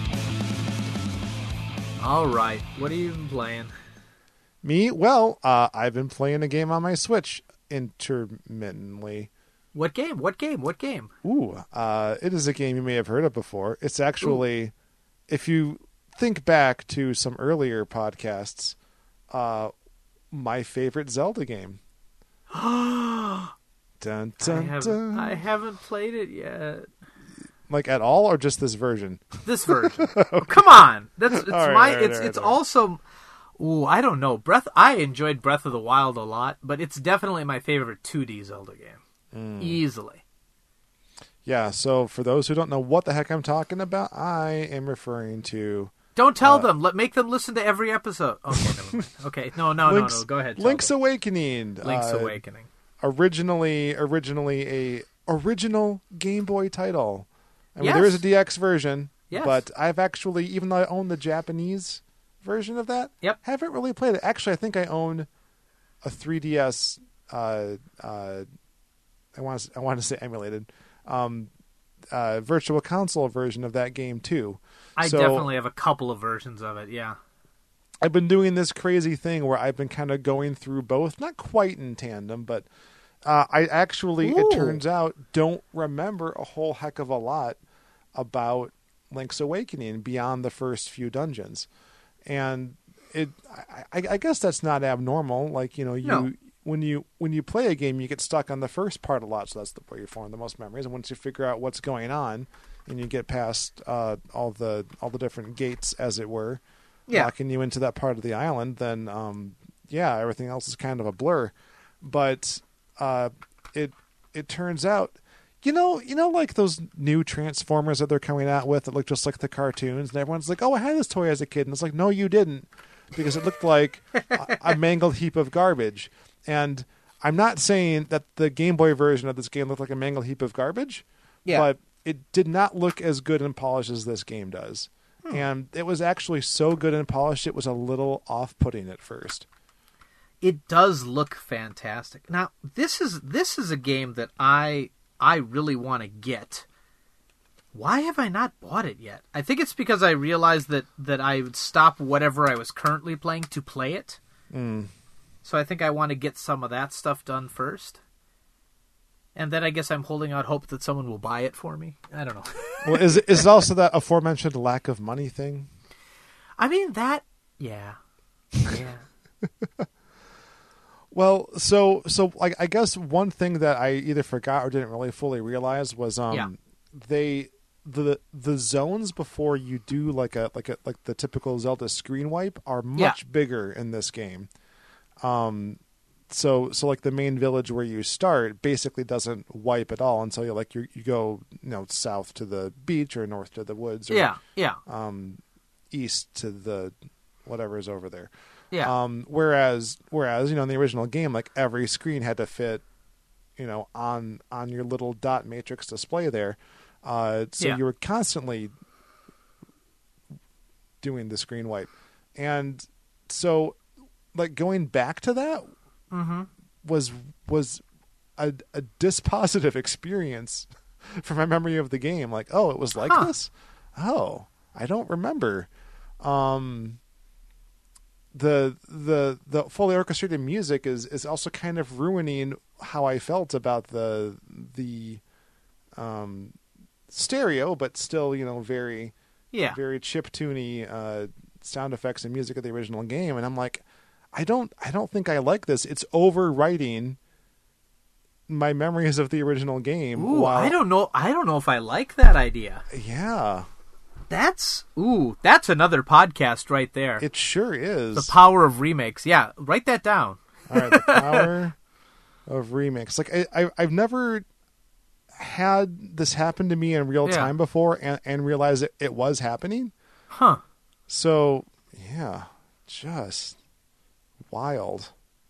All right. What have you been playing? Me? Well, uh, I've been playing a game on my Switch intermittently. What game? What game? What game? Ooh, uh, it is a game you may have heard of before. It's actually, Ooh. if you think back to some earlier podcasts, uh, my favorite Zelda game. dun, dun, I, haven't, dun. I haven't played it yet. Like at all, or just this version? This version. Oh, come on, that's it's All right, my. all right, it's all right, it's all right. also. Ooh, I don't know. Breath. I enjoyed Breath of the Wild a lot, but it's definitely my favorite two D Zelda game. Mm. Easily. Yeah. So for those who don't know what the heck I'm talking about, I am referring to. Don't tell Uh, them. Let make them listen to every episode. Okay, never mind. Okay, no, no, Link's, no, no. Go ahead. tell Link's them. Awakening. Link's uh, Awakening. Originally, originally a original Game Boy title. I mean, Yes. there is a D X version, Yes. but I've actually, even though I own the Japanese version of that, Yep. haven't really played it. Actually, I think I own a three D S. Uh, uh, I want to, I want to say emulated, um, uh, virtual console version of that game too. I So- definitely have a couple of versions of it. Yeah. I've been doing this crazy thing where I've been kind of going through both, not quite in tandem, but uh, I actually, Ooh. it turns out, don't remember a whole heck of a lot about Link's Awakening beyond the first few dungeons. And it, I, I guess that's not abnormal. Like, you know, you No. when you when you play a game, you get stuck on the first part a lot, so that's the where you form the most memories. And once you figure out what's going on, and you get past uh, all the all the different gates, as it were, Yeah. locking you into that part of the island, then um, yeah, everything else is kind of a blur. But uh, it it turns out, you know, you know, like those new Transformers that they're coming out with that look just like the cartoons, and everyone's like, "Oh, I had this toy as a kid," and it's like, "No, you didn't," because it looked like a, a mangled heap of garbage. And I'm not saying that the Game Boy version of this game looked like a mangled heap of garbage, Yeah. but it did not look as good and polished as this game does. Hmm. And it was actually so good and polished, it was a little off-putting at first. It does look fantastic. Now, this is this is a game that I I really want to get. Why have I not bought it yet? I think it's because I realized that, that I would stop whatever I was currently playing to play it. Mm. So I think I want to get some of that stuff done first. And then I guess I'm holding out hope that someone will buy it for me. I don't know. Well, is it, is it also that aforementioned lack of money thing? I mean, that... Yeah. Yeah. Well, so so like I guess one thing that I either forgot or didn't really fully realize was um Yeah. they the the zones before you do like a like a like the typical Zelda screen wipe are much Yeah. bigger in this game. Um so so like the main village where you start basically doesn't wipe at all until you like you you go, you know, south to the beach or north to the woods or Yeah, yeah, um east to the whatever is over there. yeah. Um, whereas, whereas you know, in the original game, like every screen had to fit, you know, on on your little dot matrix display there. Uh, so Yeah. you were constantly doing the screen wipe, and so like going back to that Mm-hmm. was was a, a dispositive experience for my memory of the game. Like, oh, it was like Huh. this. Oh, I don't remember. Um, the the the fully orchestrated music is is also kind of ruining how I felt about the the um stereo, but still, you know, very Yeah. very chiptune uh sound effects and music of the original game. And I'm like, I don't I don't think I like this. It's overwriting my memories of the original game. Ooh, while- I don't know. I don't know if I like that idea. Yeah, That's ooh, that's another podcast right there. it sure is. The power of remakes. Yeah, write that down. All right, the power of remix. Like I, I, I've never had this happen to me in real Yeah. time before, and, and realized it, it was happening. Huh. So yeah, just wild.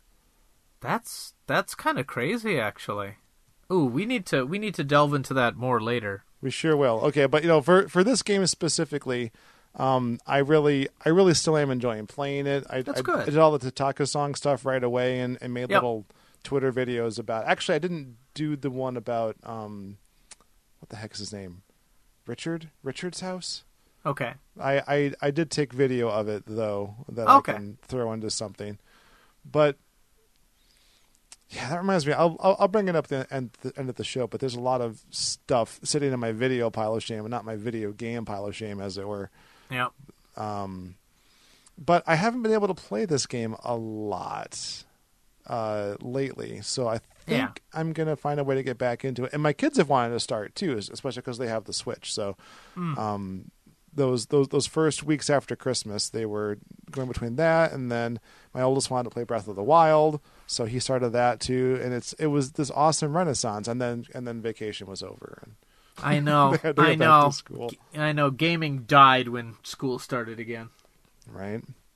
That's that's kind of crazy, actually. Ooh, we need to we need to delve into that more later. We sure will. Okay, but you know, for for this game specifically, um, I really, I really still am enjoying playing it. I, That's I, good. I did all the Tataka song stuff right away, and, and made Yep. little Twitter videos about. Actually, I didn't do the one about um, what the heck is his name, Richard Richard's house. Okay. I, I, I did take video of it though that Okay. I can throw into something, but yeah, that reminds me. I'll I'll, I'll bring it up at the end, the end of the show. But there's a lot of stuff sitting in my video pile of shame, and not my video game pile of shame, as it were. Yeah. Um, but I haven't been able to play this game a lot uh, lately, so I think Yeah. I'm gonna find a way to get back into it. And my kids have wanted to start too, especially because they have the Switch. So. Mm. Um, Those those those first weeks after Christmas, they were going between that, and then my oldest wanted to play Breath of the Wild, so he started that too. And it's it was this awesome renaissance, and then and then vacation was over, and I know. they had to go I back know. to school. I know. Gaming died when school started again. Right.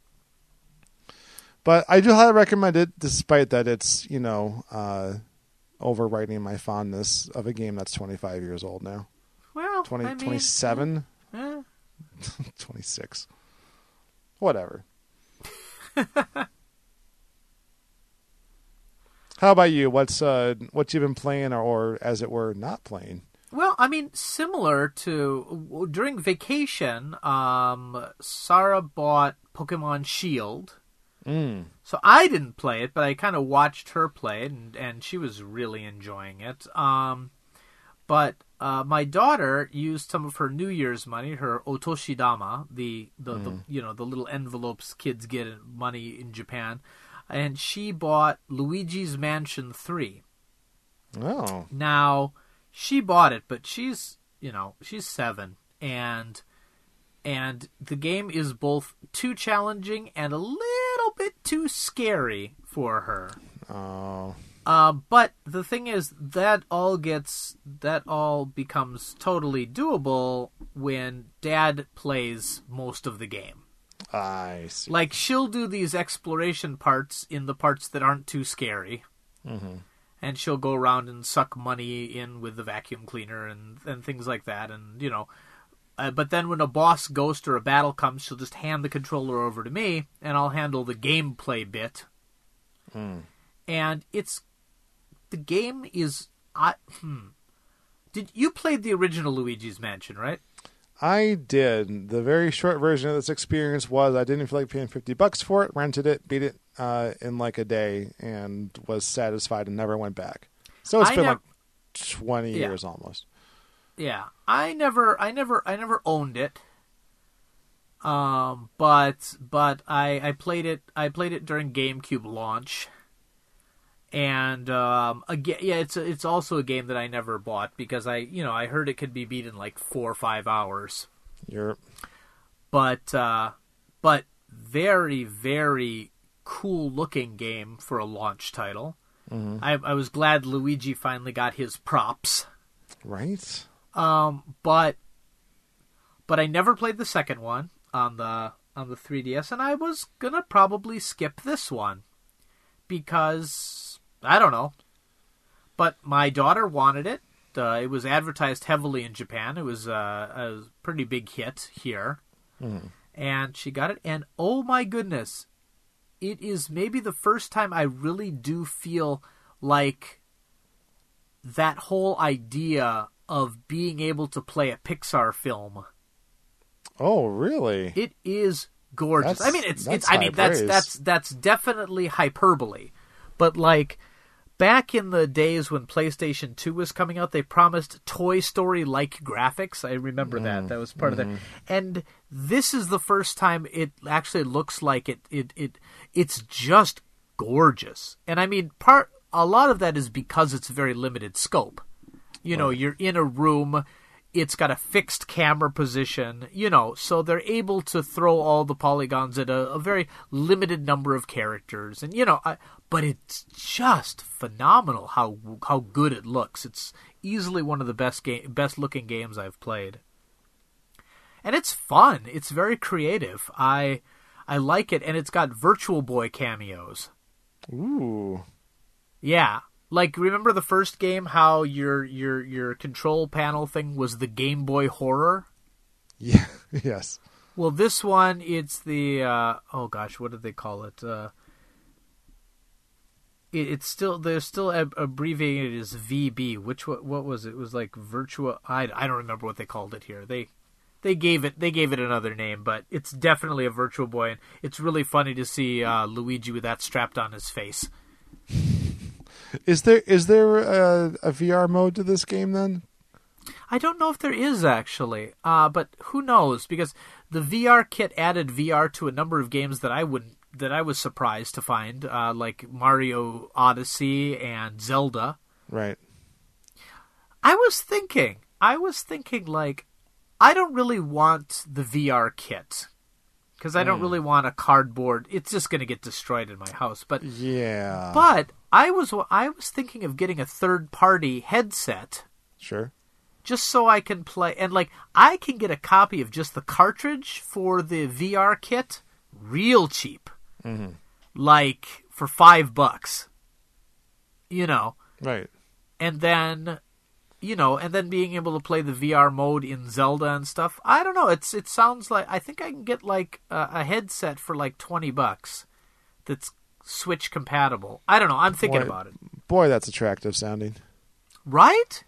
But I do highly recommend it, despite that it's you know uh, overwriting my fondness of a game that's twenty-five years old now. Well, twenty, I mean, twenty-seven? eh, twenty-six. Whatever. How about you? What's uh what you've been playing, or, or as it were, not playing? Well, I mean, similar to during vacation, um, Sarah bought Pokemon Shield, Mm. So I didn't play it, but I kind of watched her play it, and, and she was really enjoying it. Um, but uh, my daughter used some of her New Year's money, her otoshidama, the the, Mm. the you know the little envelopes kids get in money in Japan, and she bought Luigi's Mansion three. Oh. Now, she bought it, but she's you know she's seven, and and the game is both too challenging and a little bit too scary for her. Oh. Uh, but the thing is, that all gets that all becomes totally doable when Dad plays most of the game. I see. Like, she'll do these exploration parts in the parts that aren't too scary, Mm-hmm. and she'll go around and suck money in with the vacuum cleaner and and things like that, and you know. Uh, but then when a boss ghost or a battle comes, she'll just hand the controller over to me, and I'll handle the gameplay bit. Mm. And it's the game is I hmm. Did you played the original Luigi's Mansion, right? I did. The very short version of this experience was I didn't feel like paying fifty bucks for it, rented it, beat it uh, in like a day, and was satisfied and never went back. So it's I been nev- like twenty Yeah. years almost. Yeah, I never, I never, I never owned it. Um, but but I I played it. I played it during GameCube launch, and um, again, yeah, it's a, it's also a game that I never bought because I you know I heard it could be beat in like four or five hours. You're But uh, but very very cool looking game for a launch title. Mhm. I I was glad Luigi finally got his props. right. Um, but but I never played the second one on the on the three D S, and I was gonna probably skip this one because I don't know. But my daughter wanted it. Uh, it was advertised heavily in Japan. It was uh, a pretty big hit here, Mhm. and she got it. And oh my goodness, it is maybe the first time I really do feel like that whole idea of being able to play a Pixar film. Oh, really? It is gorgeous. That's- I mean, it's that's it's. I mean, high that's praise. that's that's definitely hyperbole, but like back in the days when PlayStation two was coming out, they promised Toy Story like graphics. I remember that. That was part of it. And this is the first time it actually looks like it. It it it's just gorgeous. And I mean, part a lot of that is because it's very limited scope. You know, you're in a room, it's got a fixed camera position, you know, so they're able to throw all the polygons at a, a very limited number of characters. And, you know, I, but it's just phenomenal how how good it looks. It's easily one of the best game, best looking games I've played. And it's fun. It's very creative. I I like it, and it's got Virtual Boy cameos. Ooh. Yeah. Like, remember the first game, how your your your control panel thing was the Game Boy Horror? Yeah. Yes. Well, this one, it's the, uh, oh gosh, what did they call it? Uh, it it's still, they're still ab- abbreviating it as V B. Which, what, what was it? It was like Virtua, I, I don't remember what they called it here. They they gave it they gave it another name, but it's definitely a Virtual Boy, and it's really funny to see uh, Luigi with that strapped on his face. Is there is there a, a V R mode to this game then? I don't know if there is actually, uh, but who knows? Because the V R kit added V R to a number of games that I wouldn't, that I was surprised to find, uh, like Mario Odyssey and Zelda. Right. I was thinking, I was thinking, like, I don't really want the V R kit because I don't really want a cardboard. It's just going to get destroyed in my house. But Yeah. but I was I was thinking of getting a third party headset. Sure. Just so I can play, and like I can get a copy of just the cartridge for the V R kit, real cheap, Mhm. like for five bucks. You know, Right. and then, you know, and then being able to play the V R mode in Zelda and stuff. I don't know. It's it sounds like I think I can get like a, a headset for like twenty bucks, that's Switch compatible. I don't know. I'm thinking Boy. about it. Boy, that's attractive sounding. Right?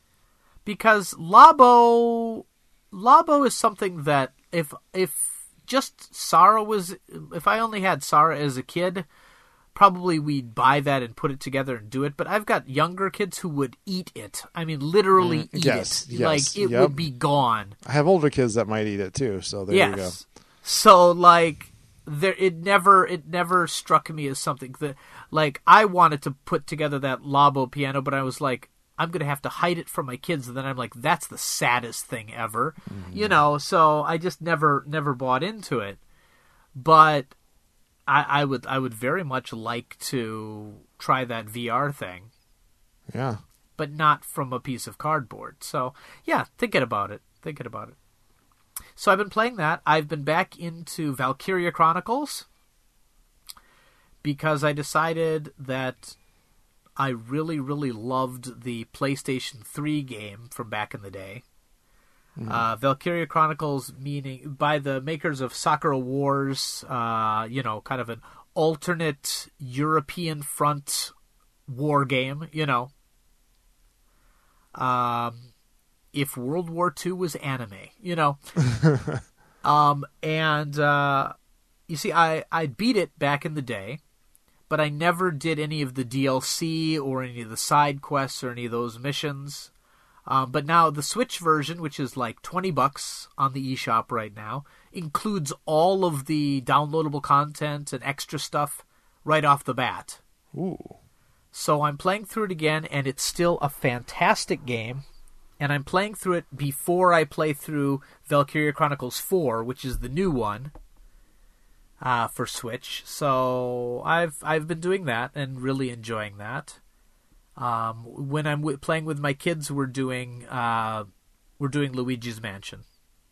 Because Labo Labo is something that if if just Sarah was, if I only had Sarah as a kid, probably we'd buy that and put it together and do it. But I've got younger kids who would eat it. I mean, literally Mm, eat yes, it. yes, Like, it yep. would be gone. I have older kids that might eat it too, so there you go. Yes. So, like, there, it never, it never struck me as something that, like, I wanted to put together that Labo piano, but I was like, I'm going to have to hide it from my kids. And then I'm like, that's the saddest thing ever, mm-hmm. you know? So I just never, never bought into it. But I, I would, I would very much like to try that V R thing. Yeah. But not from a piece of cardboard. So yeah, thinking about it, thinking about it. So I've been playing that. I've been back into Valkyria Chronicles because I decided that I really, really loved the PlayStation three game from back in the day. Mm-hmm. Uh, Valkyria Chronicles, meaning by the makers of Sakura Wars, uh, you know, kind of an alternate European front war game, you know. Um, if World War Two was anime, you know. um, and, uh, you see, I, I beat it back in the day. But I never did any of the D L C or any of the side quests or any of those missions. Um, but now the Switch version, which is like twenty bucks on the eShop right now, includes all of the downloadable content and extra stuff right off the bat. Ooh. So I'm playing through it again, and it's still a fantastic game. And I'm playing through it before I play through Valkyria Chronicles four, which is the new one. Uh, for Switch, so I've I've been doing that and really enjoying that. Um, when I'm w- playing with my kids, we're doing uh, we're doing Luigi's Mansion,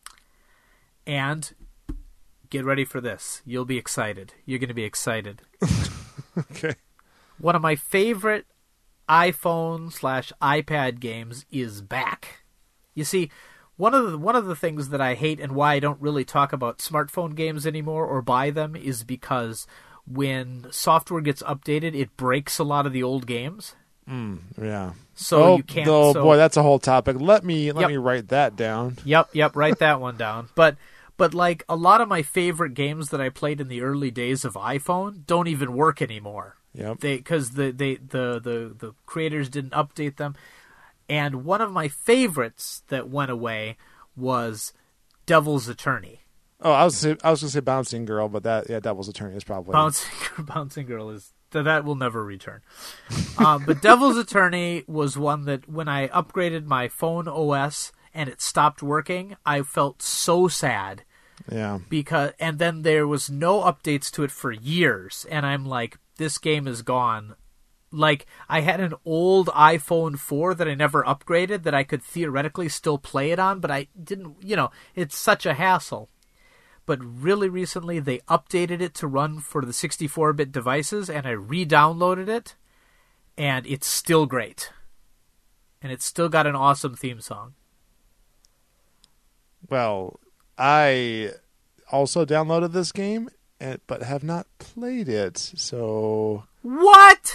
and get ready for this. You'll be excited. You're going to be excited. Okay. One of my favorite iPhone slash iPad games is back. You see. One of the one of the things that I hate and why I don't really talk about smartphone games anymore or buy them is because when software gets updated, it breaks a lot of the old games. Mm, yeah. So oh, you can't. Oh so, boy, that's a whole topic. Let me let yep. me write that down. Yep, yep. Write that one down. But but like a lot of my favorite games that I played in the early days of iPhone don't even work anymore. Yep. They because the they the, the the creators didn't update them. And one of my favorites that went away was Devil's Attorney. Oh, I was I was going to say Bouncing Girl, but that yeah, Devil's Attorney is probably Bouncing Bouncing Girl is that will never return. um, but Devil's Attorney was one that when I upgraded my phone O S and it stopped working, I felt so sad. Yeah. Because and then there was no updates to it for years, and I'm like, this game is gone. Like, I had an old iPhone four that I never upgraded that I could theoretically still play it on, but I didn't, you know, it's such a hassle. But really recently, they updated it to run for the sixty-four bit devices, and I re-downloaded it, and it's still great. And it's still got an awesome theme song. Well, I also downloaded this game, but have not played it, so... What?!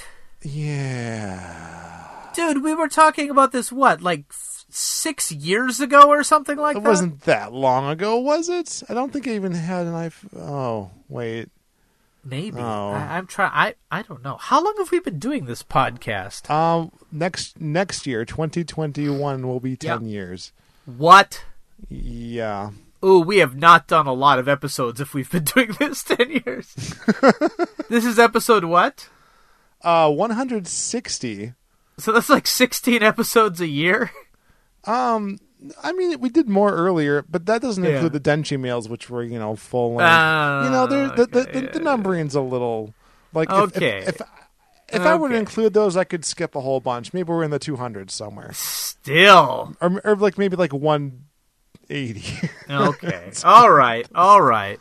Yeah. Dude, we were talking about this, what, like f- six years ago or something like it that? It wasn't that long ago, was it? I don't think I even had an iPhone. Oh, wait. Maybe. Oh. I, I'm trying. I I don't know. How long have we been doing this podcast? Um, next next year, twenty twenty-one, will be ten yep. years. What? Yeah. Ooh, we have not done a lot of episodes if we've been doing this ten years. This is episode what? Uh, one hundred sixty. So that's like sixteen episodes a year? Um, I mean, we did more earlier, but that doesn't yeah. include the Denchi mails, which were, you know, full length. Uh, you know, the, okay, the, the, the numbering's a little... Like, okay. If, if, if, if okay. I were to include those, I could skip a whole bunch. Maybe we're in the two hundreds somewhere. Still. Or, or like maybe like one eighty. Okay. All right. All right.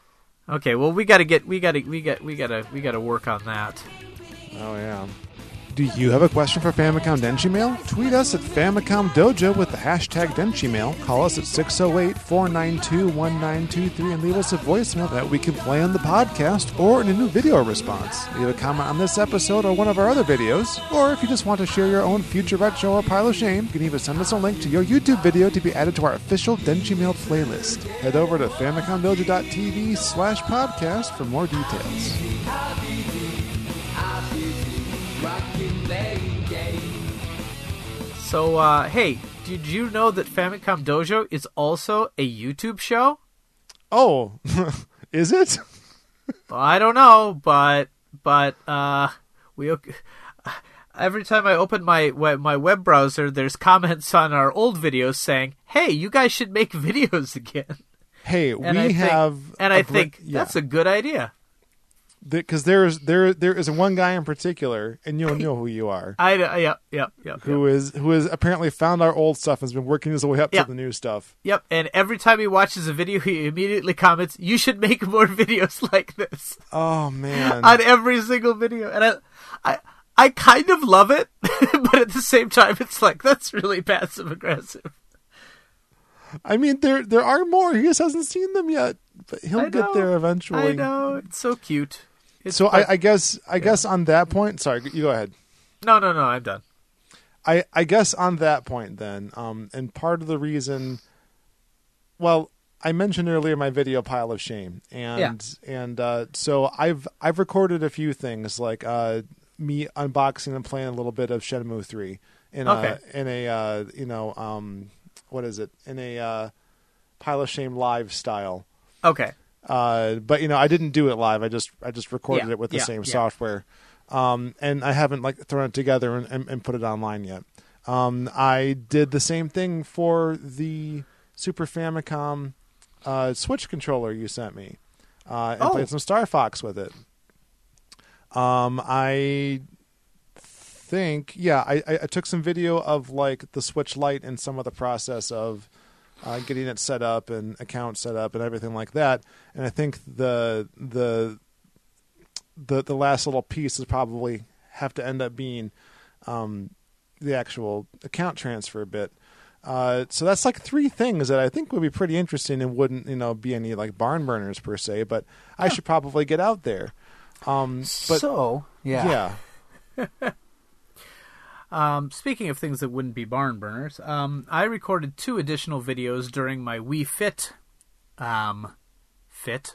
Okay, well we got to get we got to we got we got to we got to work on that. Oh yeah. Do you have a question for Famicom Denshi Mail? Tweet us at Famicom Dojo with the hashtag Denshi Mail. Call us at six oh eight, four nine two, one nine two three and leave us a voicemail that we can play on the podcast or in a new video response. Leave a comment on this episode or one of our other videos. Or if you just want to share your own future retro or pile of shame, you can even send us a link to your YouTube video to be added to our official Denshi Mail playlist. Head over to famicomdojo.tv slash podcast for more details. So, uh, hey, did you know that Famicom Dojo is also a YouTube show? Oh, is it? Well, I don't know, but but uh, we every time I open my my web browser, there's comments on our old videos saying, "Hey, you guys should make videos again." Hey, and we I have, think, and I think yeah. that's a good idea. Because there is there there is one guy in particular, and you'll know who you are. I yeah yeah yeah. Who yep. is who has apparently found our old stuff and has been working his way up yep. to the new stuff. Yep. And every time he watches a video, he immediately comments, "You should make more videos like this." Oh man! On every single video, and I I I kind of love it, but at the same time, it's like that's really passive aggressive. I mean, there there are more. He just hasn't seen them yet, but he'll get there eventually. I know, it's so cute. It's so but, I, I guess I yeah. guess on that point, sorry, you go ahead. No, no, no, I'm done. I I guess on that point then, um, and part of the reason, well, I mentioned earlier my video pile of shame, and yeah. and uh, so I've I've recorded a few things like uh, me unboxing and playing a little bit of Shenmue three in okay. a in a uh, you know um. What is it? In a uh, Pile of Shame live style. Okay. Uh, but you know, I didn't do it live. I just I just recorded yeah, it with the yeah, same yeah. software, um, and I haven't like thrown it together and, and, and put it online yet. Um, I did the same thing for the Super Famicom uh, Switch controller you sent me, uh, and oh. played some Star Fox with it. Um, I. think yeah I, I took some video of like the Switch Lite and some of the process of uh, getting it set up and account set up and everything like that, and I think the the the the last little piece is probably have to end up being um, the actual account transfer bit. Uh, so that's like three things that I think would be pretty interesting and wouldn't you know be any like barn burners per se, but I yeah. should probably get out there. Um, but so yeah yeah. Um, speaking of things that wouldn't be barn burners, um, I recorded two additional videos during my Wii Fit, um, Fit,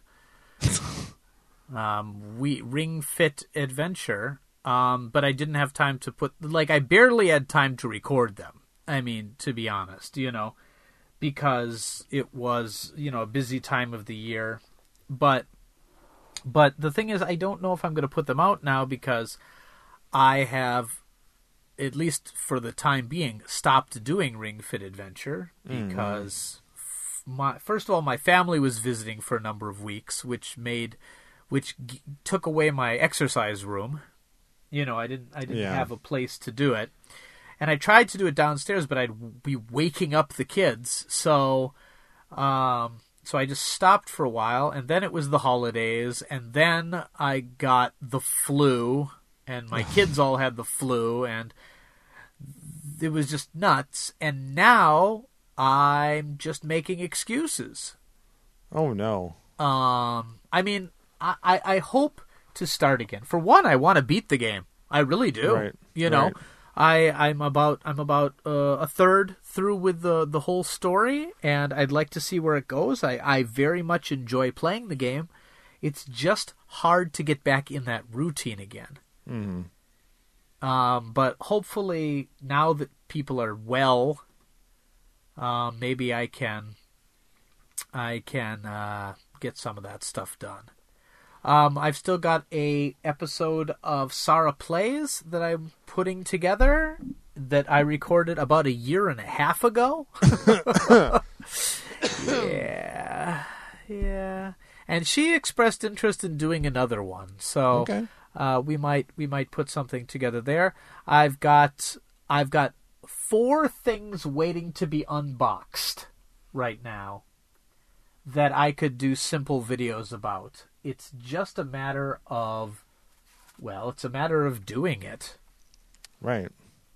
um, Wii Ring Fit adventure, um, but I didn't have time to put, like, I barely had time to record them. I mean, to be honest, you know, because it was, you know, a busy time of the year, but, but the thing is, I don't know if I'm going to put them out now because I have, at least for the time being, stopped doing Ring Fit Adventure because, mm. my, first of all, my family was visiting for a number of weeks, which made, which g- took away my exercise room. You know, I didn't, I didn't yeah. have a place to do it, and I tried to do it downstairs, but I'd be waking up the kids, so, um, so I just stopped for a while, and then it was the holidays, and then I got the flu. And my kids all had the flu, and it was just nuts. And now I'm just making excuses. Oh, no. Um, I mean, I, I, I hope to start again. For one, I want to beat the game. I really do. Right. You know, right. I, I'm about I'm about uh, a third through with the, the whole story, and I'd like to see where it goes. I, I very much enjoy playing the game. It's just hard to get back in that routine again. Mm-hmm. Um, but hopefully now that people are well, uh, maybe I can, I can uh, get some of that stuff done. Um, I've still got a episode of Sarah Plays that I'm putting together that I recorded about a year and a half ago. yeah, yeah, and she expressed interest in doing another one, so. Okay. Uh, we might we might put something together there. I've got I've got four things waiting to be unboxed right now that I could do simple videos about. It's just a matter of well, it's a matter of doing it. Right.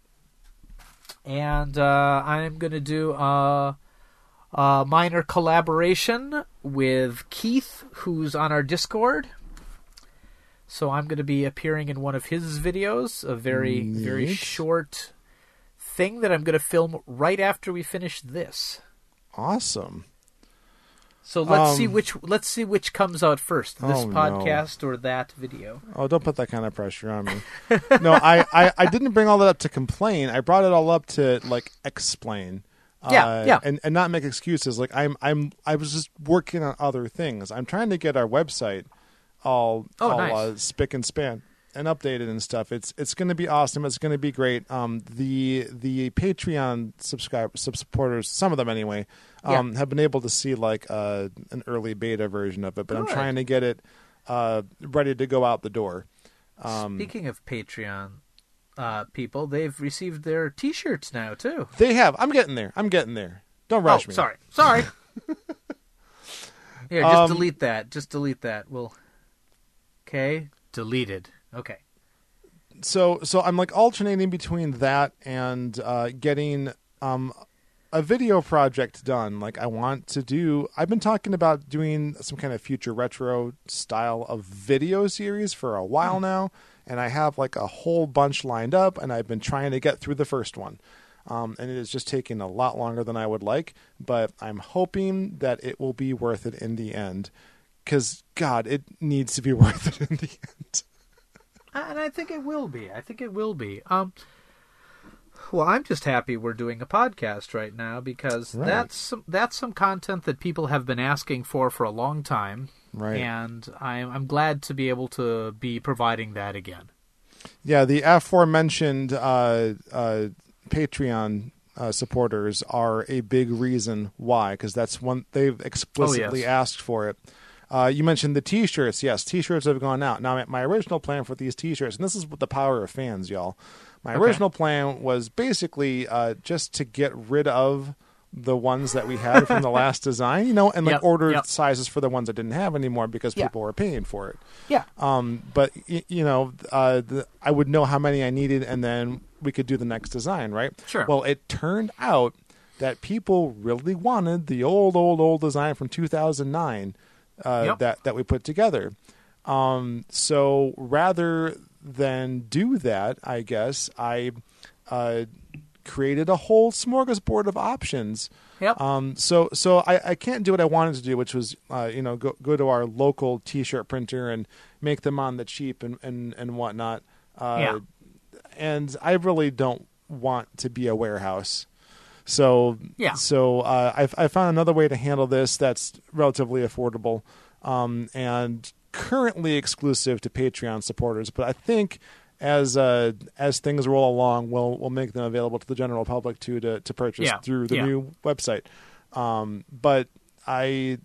And uh, I'm going to do a, a minor collaboration with Keith, who's on our Discord. So I'm going to be appearing in one of his videos, a very, Neat. very short thing that I'm going to film right after we finish this. Awesome. So let's Um, see which let's see which comes out first, this Oh, no. podcast or that video. Oh, don't put that kind of pressure on me. No, I, I, I didn't bring all that up to complain. I brought it all up to like explain. Yeah, uh, yeah. And, and not make excuses. Like I'm I'm I was just working on other things. I'm trying to get our website all Oh, all nice. uh, spick and span and updated and stuff. It's it's going to be awesome. It's going to be great. Um, the the Patreon subscribe sub supporters, some of them anyway, um, have been able to see like uh, an early beta version of it. But I'm Good. trying to get it uh, ready to go out the door. Um, Speaking of Patreon uh, people, they've received their T-shirts now too. They have. I'm getting there. I'm getting there. Don't rush oh, me. sorry, sorry. Here, just Um, delete that. Just delete that. We'll. Okay, deleted. Okay. So so I'm like alternating between that and uh, getting um, a video project done. Like I want to do. I've been talking about doing some kind of future retro style of video series for a while now, and I have like a whole bunch lined up, and I've been trying to get through the first one. Um, and it is just taking a lot longer than I would like, but I'm hoping that it will be worth it in the end. Because, God, it needs to be worth it in the end. And I think it will be. I think it will be. Um, well, I'm just happy we're doing a podcast right now because Right. that's some, that's some content that people have been asking for for a long time. Right. And I'm I'm glad to be able to be providing that again. Yeah, the aforementioned uh, uh, Patreon uh, supporters are a big reason why, because that's one they've explicitly Oh, yes. asked for it. Uh, you mentioned the T-shirts. Yes, T-shirts have gone out. Now, my original plan for these T-shirts, and this is the power of fans, y'all. My Okay. original plan was basically uh, just to get rid of the ones that we had from the last design, you know, and like Yep, order yep. sizes for the ones that didn't have anymore because Yeah. people were paying for it. Yeah. Um, but y- you know, uh, the, I would know how many I needed, and then we could do the next design, right? Sure. Well, it turned out that people really wanted the old, old, old design from two thousand nine uh, Yep. that that we put together. Um, so rather than do that, I guess I uh, created a whole smorgasbord of options. Yep. Um, so so I, I can't do what I wanted to do, which was uh, you know go go to our local T-shirt printer and make them on the cheap and and and whatnot. Uh, Yeah. And I really don't want to be a warehouse. So Yeah. So uh, I I found another way to handle this that's relatively affordable, um, and currently exclusive to Patreon supporters. But I think as uh, as things roll along, we'll we'll make them available to the general public too to to purchase Yeah. through the Yeah. new website. Um, but I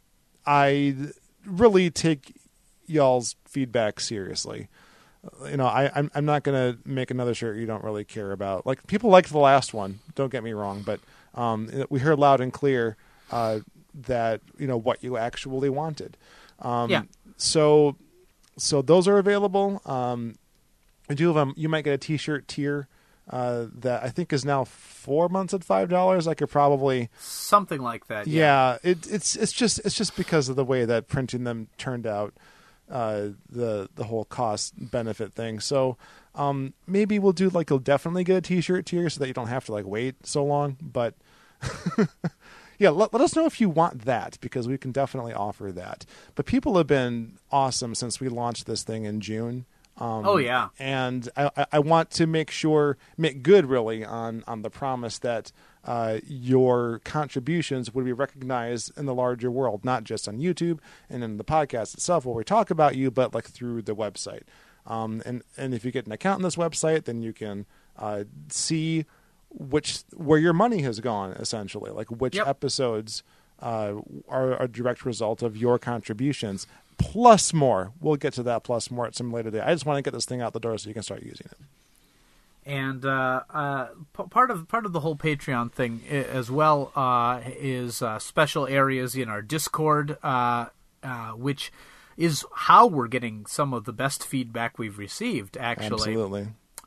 I really take y'all's feedback seriously. You know, I, I'm I'm not gonna make another shirt you don't really care about. Like people liked the last one. Don't get me wrong, but um, we heard loud and clear uh, that you know what you actually wanted. Um, Yeah. So so those are available. Um, I do have a, you might get a T-shirt tier uh, that I think is now four months at five dollars. I could probably Something like that. yeah. It, it's it's just it's just because of the way that printing them turned out. Uh, the the whole cost benefit thing. So um, maybe we'll do like you'll definitely get a T-shirt tier so that you don't have to like wait so long. But yeah, let, let us know if you want that because we can definitely offer that. But people have been awesome since we launched this thing in June. Um, Oh, yeah. and I, I- I want to make sure make good really on on the promise that uh, your contributions would be recognized in the larger world, not just on YouTube and in the podcast itself where we talk about you, but like through the website. Um, and and if you get an account on this website, then you can uh, see which where your money has gone essentially, like which Yep. episodes uh, are a direct result of your contributions. Plus more. We'll get to that plus more at some later day. I just want to get this thing out the door so you can start using it. And uh, uh, p- part of part of the whole Patreon thing i- as well uh, is uh, special areas in our Discord, uh, uh, which is how we're getting some of the best feedback we've received. Actually, Absolutely.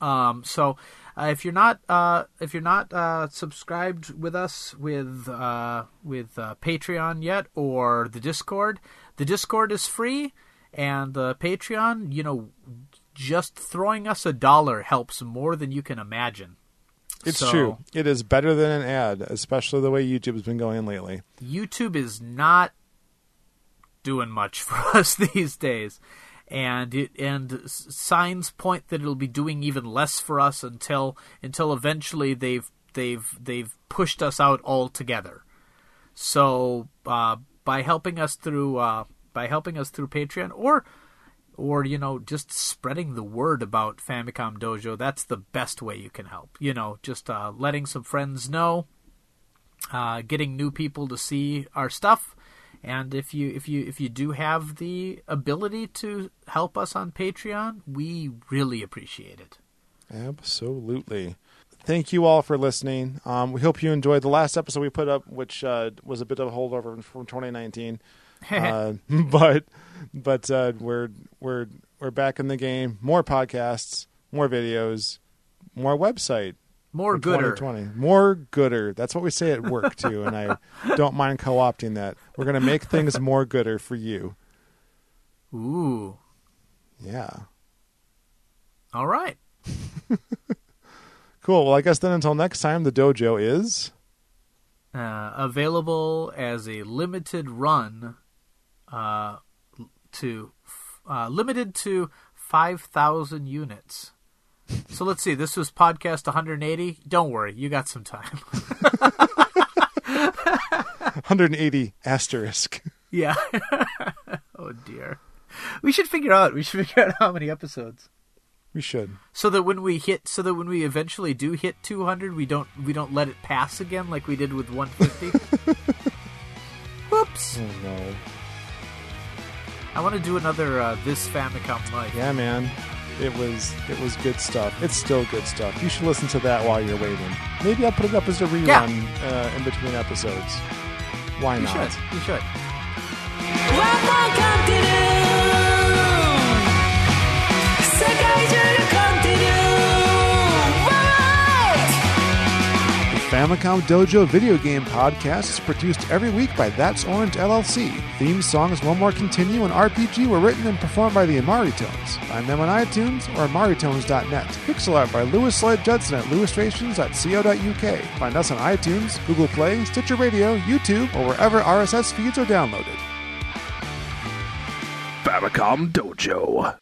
Um, so uh, if you're not uh, if you're not uh, subscribed with us with uh, with uh, Patreon yet or the Discord, the Discord is free, and the Patreon, you know, just throwing us a dollar helps more than you can imagine. It's so, true. It is better than an ad, especially the way YouTube has been going lately. YouTube is not doing much for us these days. And it and signs point that it'll be doing even less for us until until eventually they've they've they've pushed us out altogether. So uh, by helping us through uh, by helping us through Patreon or or you know just spreading the word about Famicom Dojo, that's the best way you can help. You know, just uh, letting some friends know, uh, getting new people to see our stuff. And if you if you if you do have the ability to help us on Patreon, we really appreciate it. Absolutely. Thank you all for listening. Um, we hope you enjoyed the last episode we put up, which uh, was a bit of a holdover from twenty nineteen. uh, but but uh, we're we're we're back in the game. More podcasts, more videos, more website. More gooder. twenty twenty. More gooder. That's what we say at work, too, and I don't mind co-opting that. We're going to make things more gooder for you. Ooh. Yeah. All right. Cool. Well, I guess then until next time, the dojo is... Uh, available as a limited run uh, to... Uh, limited to five thousand units. So let's see. This was podcast one hundred eighty. Don't worry, you got some time. one hundred eighty asterisk. Yeah. Oh dear. We should figure out. We should figure out how many episodes. We should. So that when we hit, so that when we eventually do hit two hundred, we don't we don't let it pass again like we did with one fifty. Whoops. Oh no. I want to do another uh, This Famicom Life. Yeah, man. It was it was good stuff. It's still good stuff. You should listen to that while you're waiting. Maybe I'll put it up as a rerun yeah. uh, in between episodes. Why you not? You should. You should. Welcome to The Famicom Dojo video game podcast is produced every week by That's Orange L L C. Theme songs One More Continue and R P G were written and performed by the Amaritones. Find them on iTunes or amaritones dot net. Pixel art by Lewis Slade Judson at lewistrations dot co dot uk. Find us on iTunes, Google Play, Stitcher Radio, YouTube, or wherever R S S feeds are downloaded. Famicom Dojo.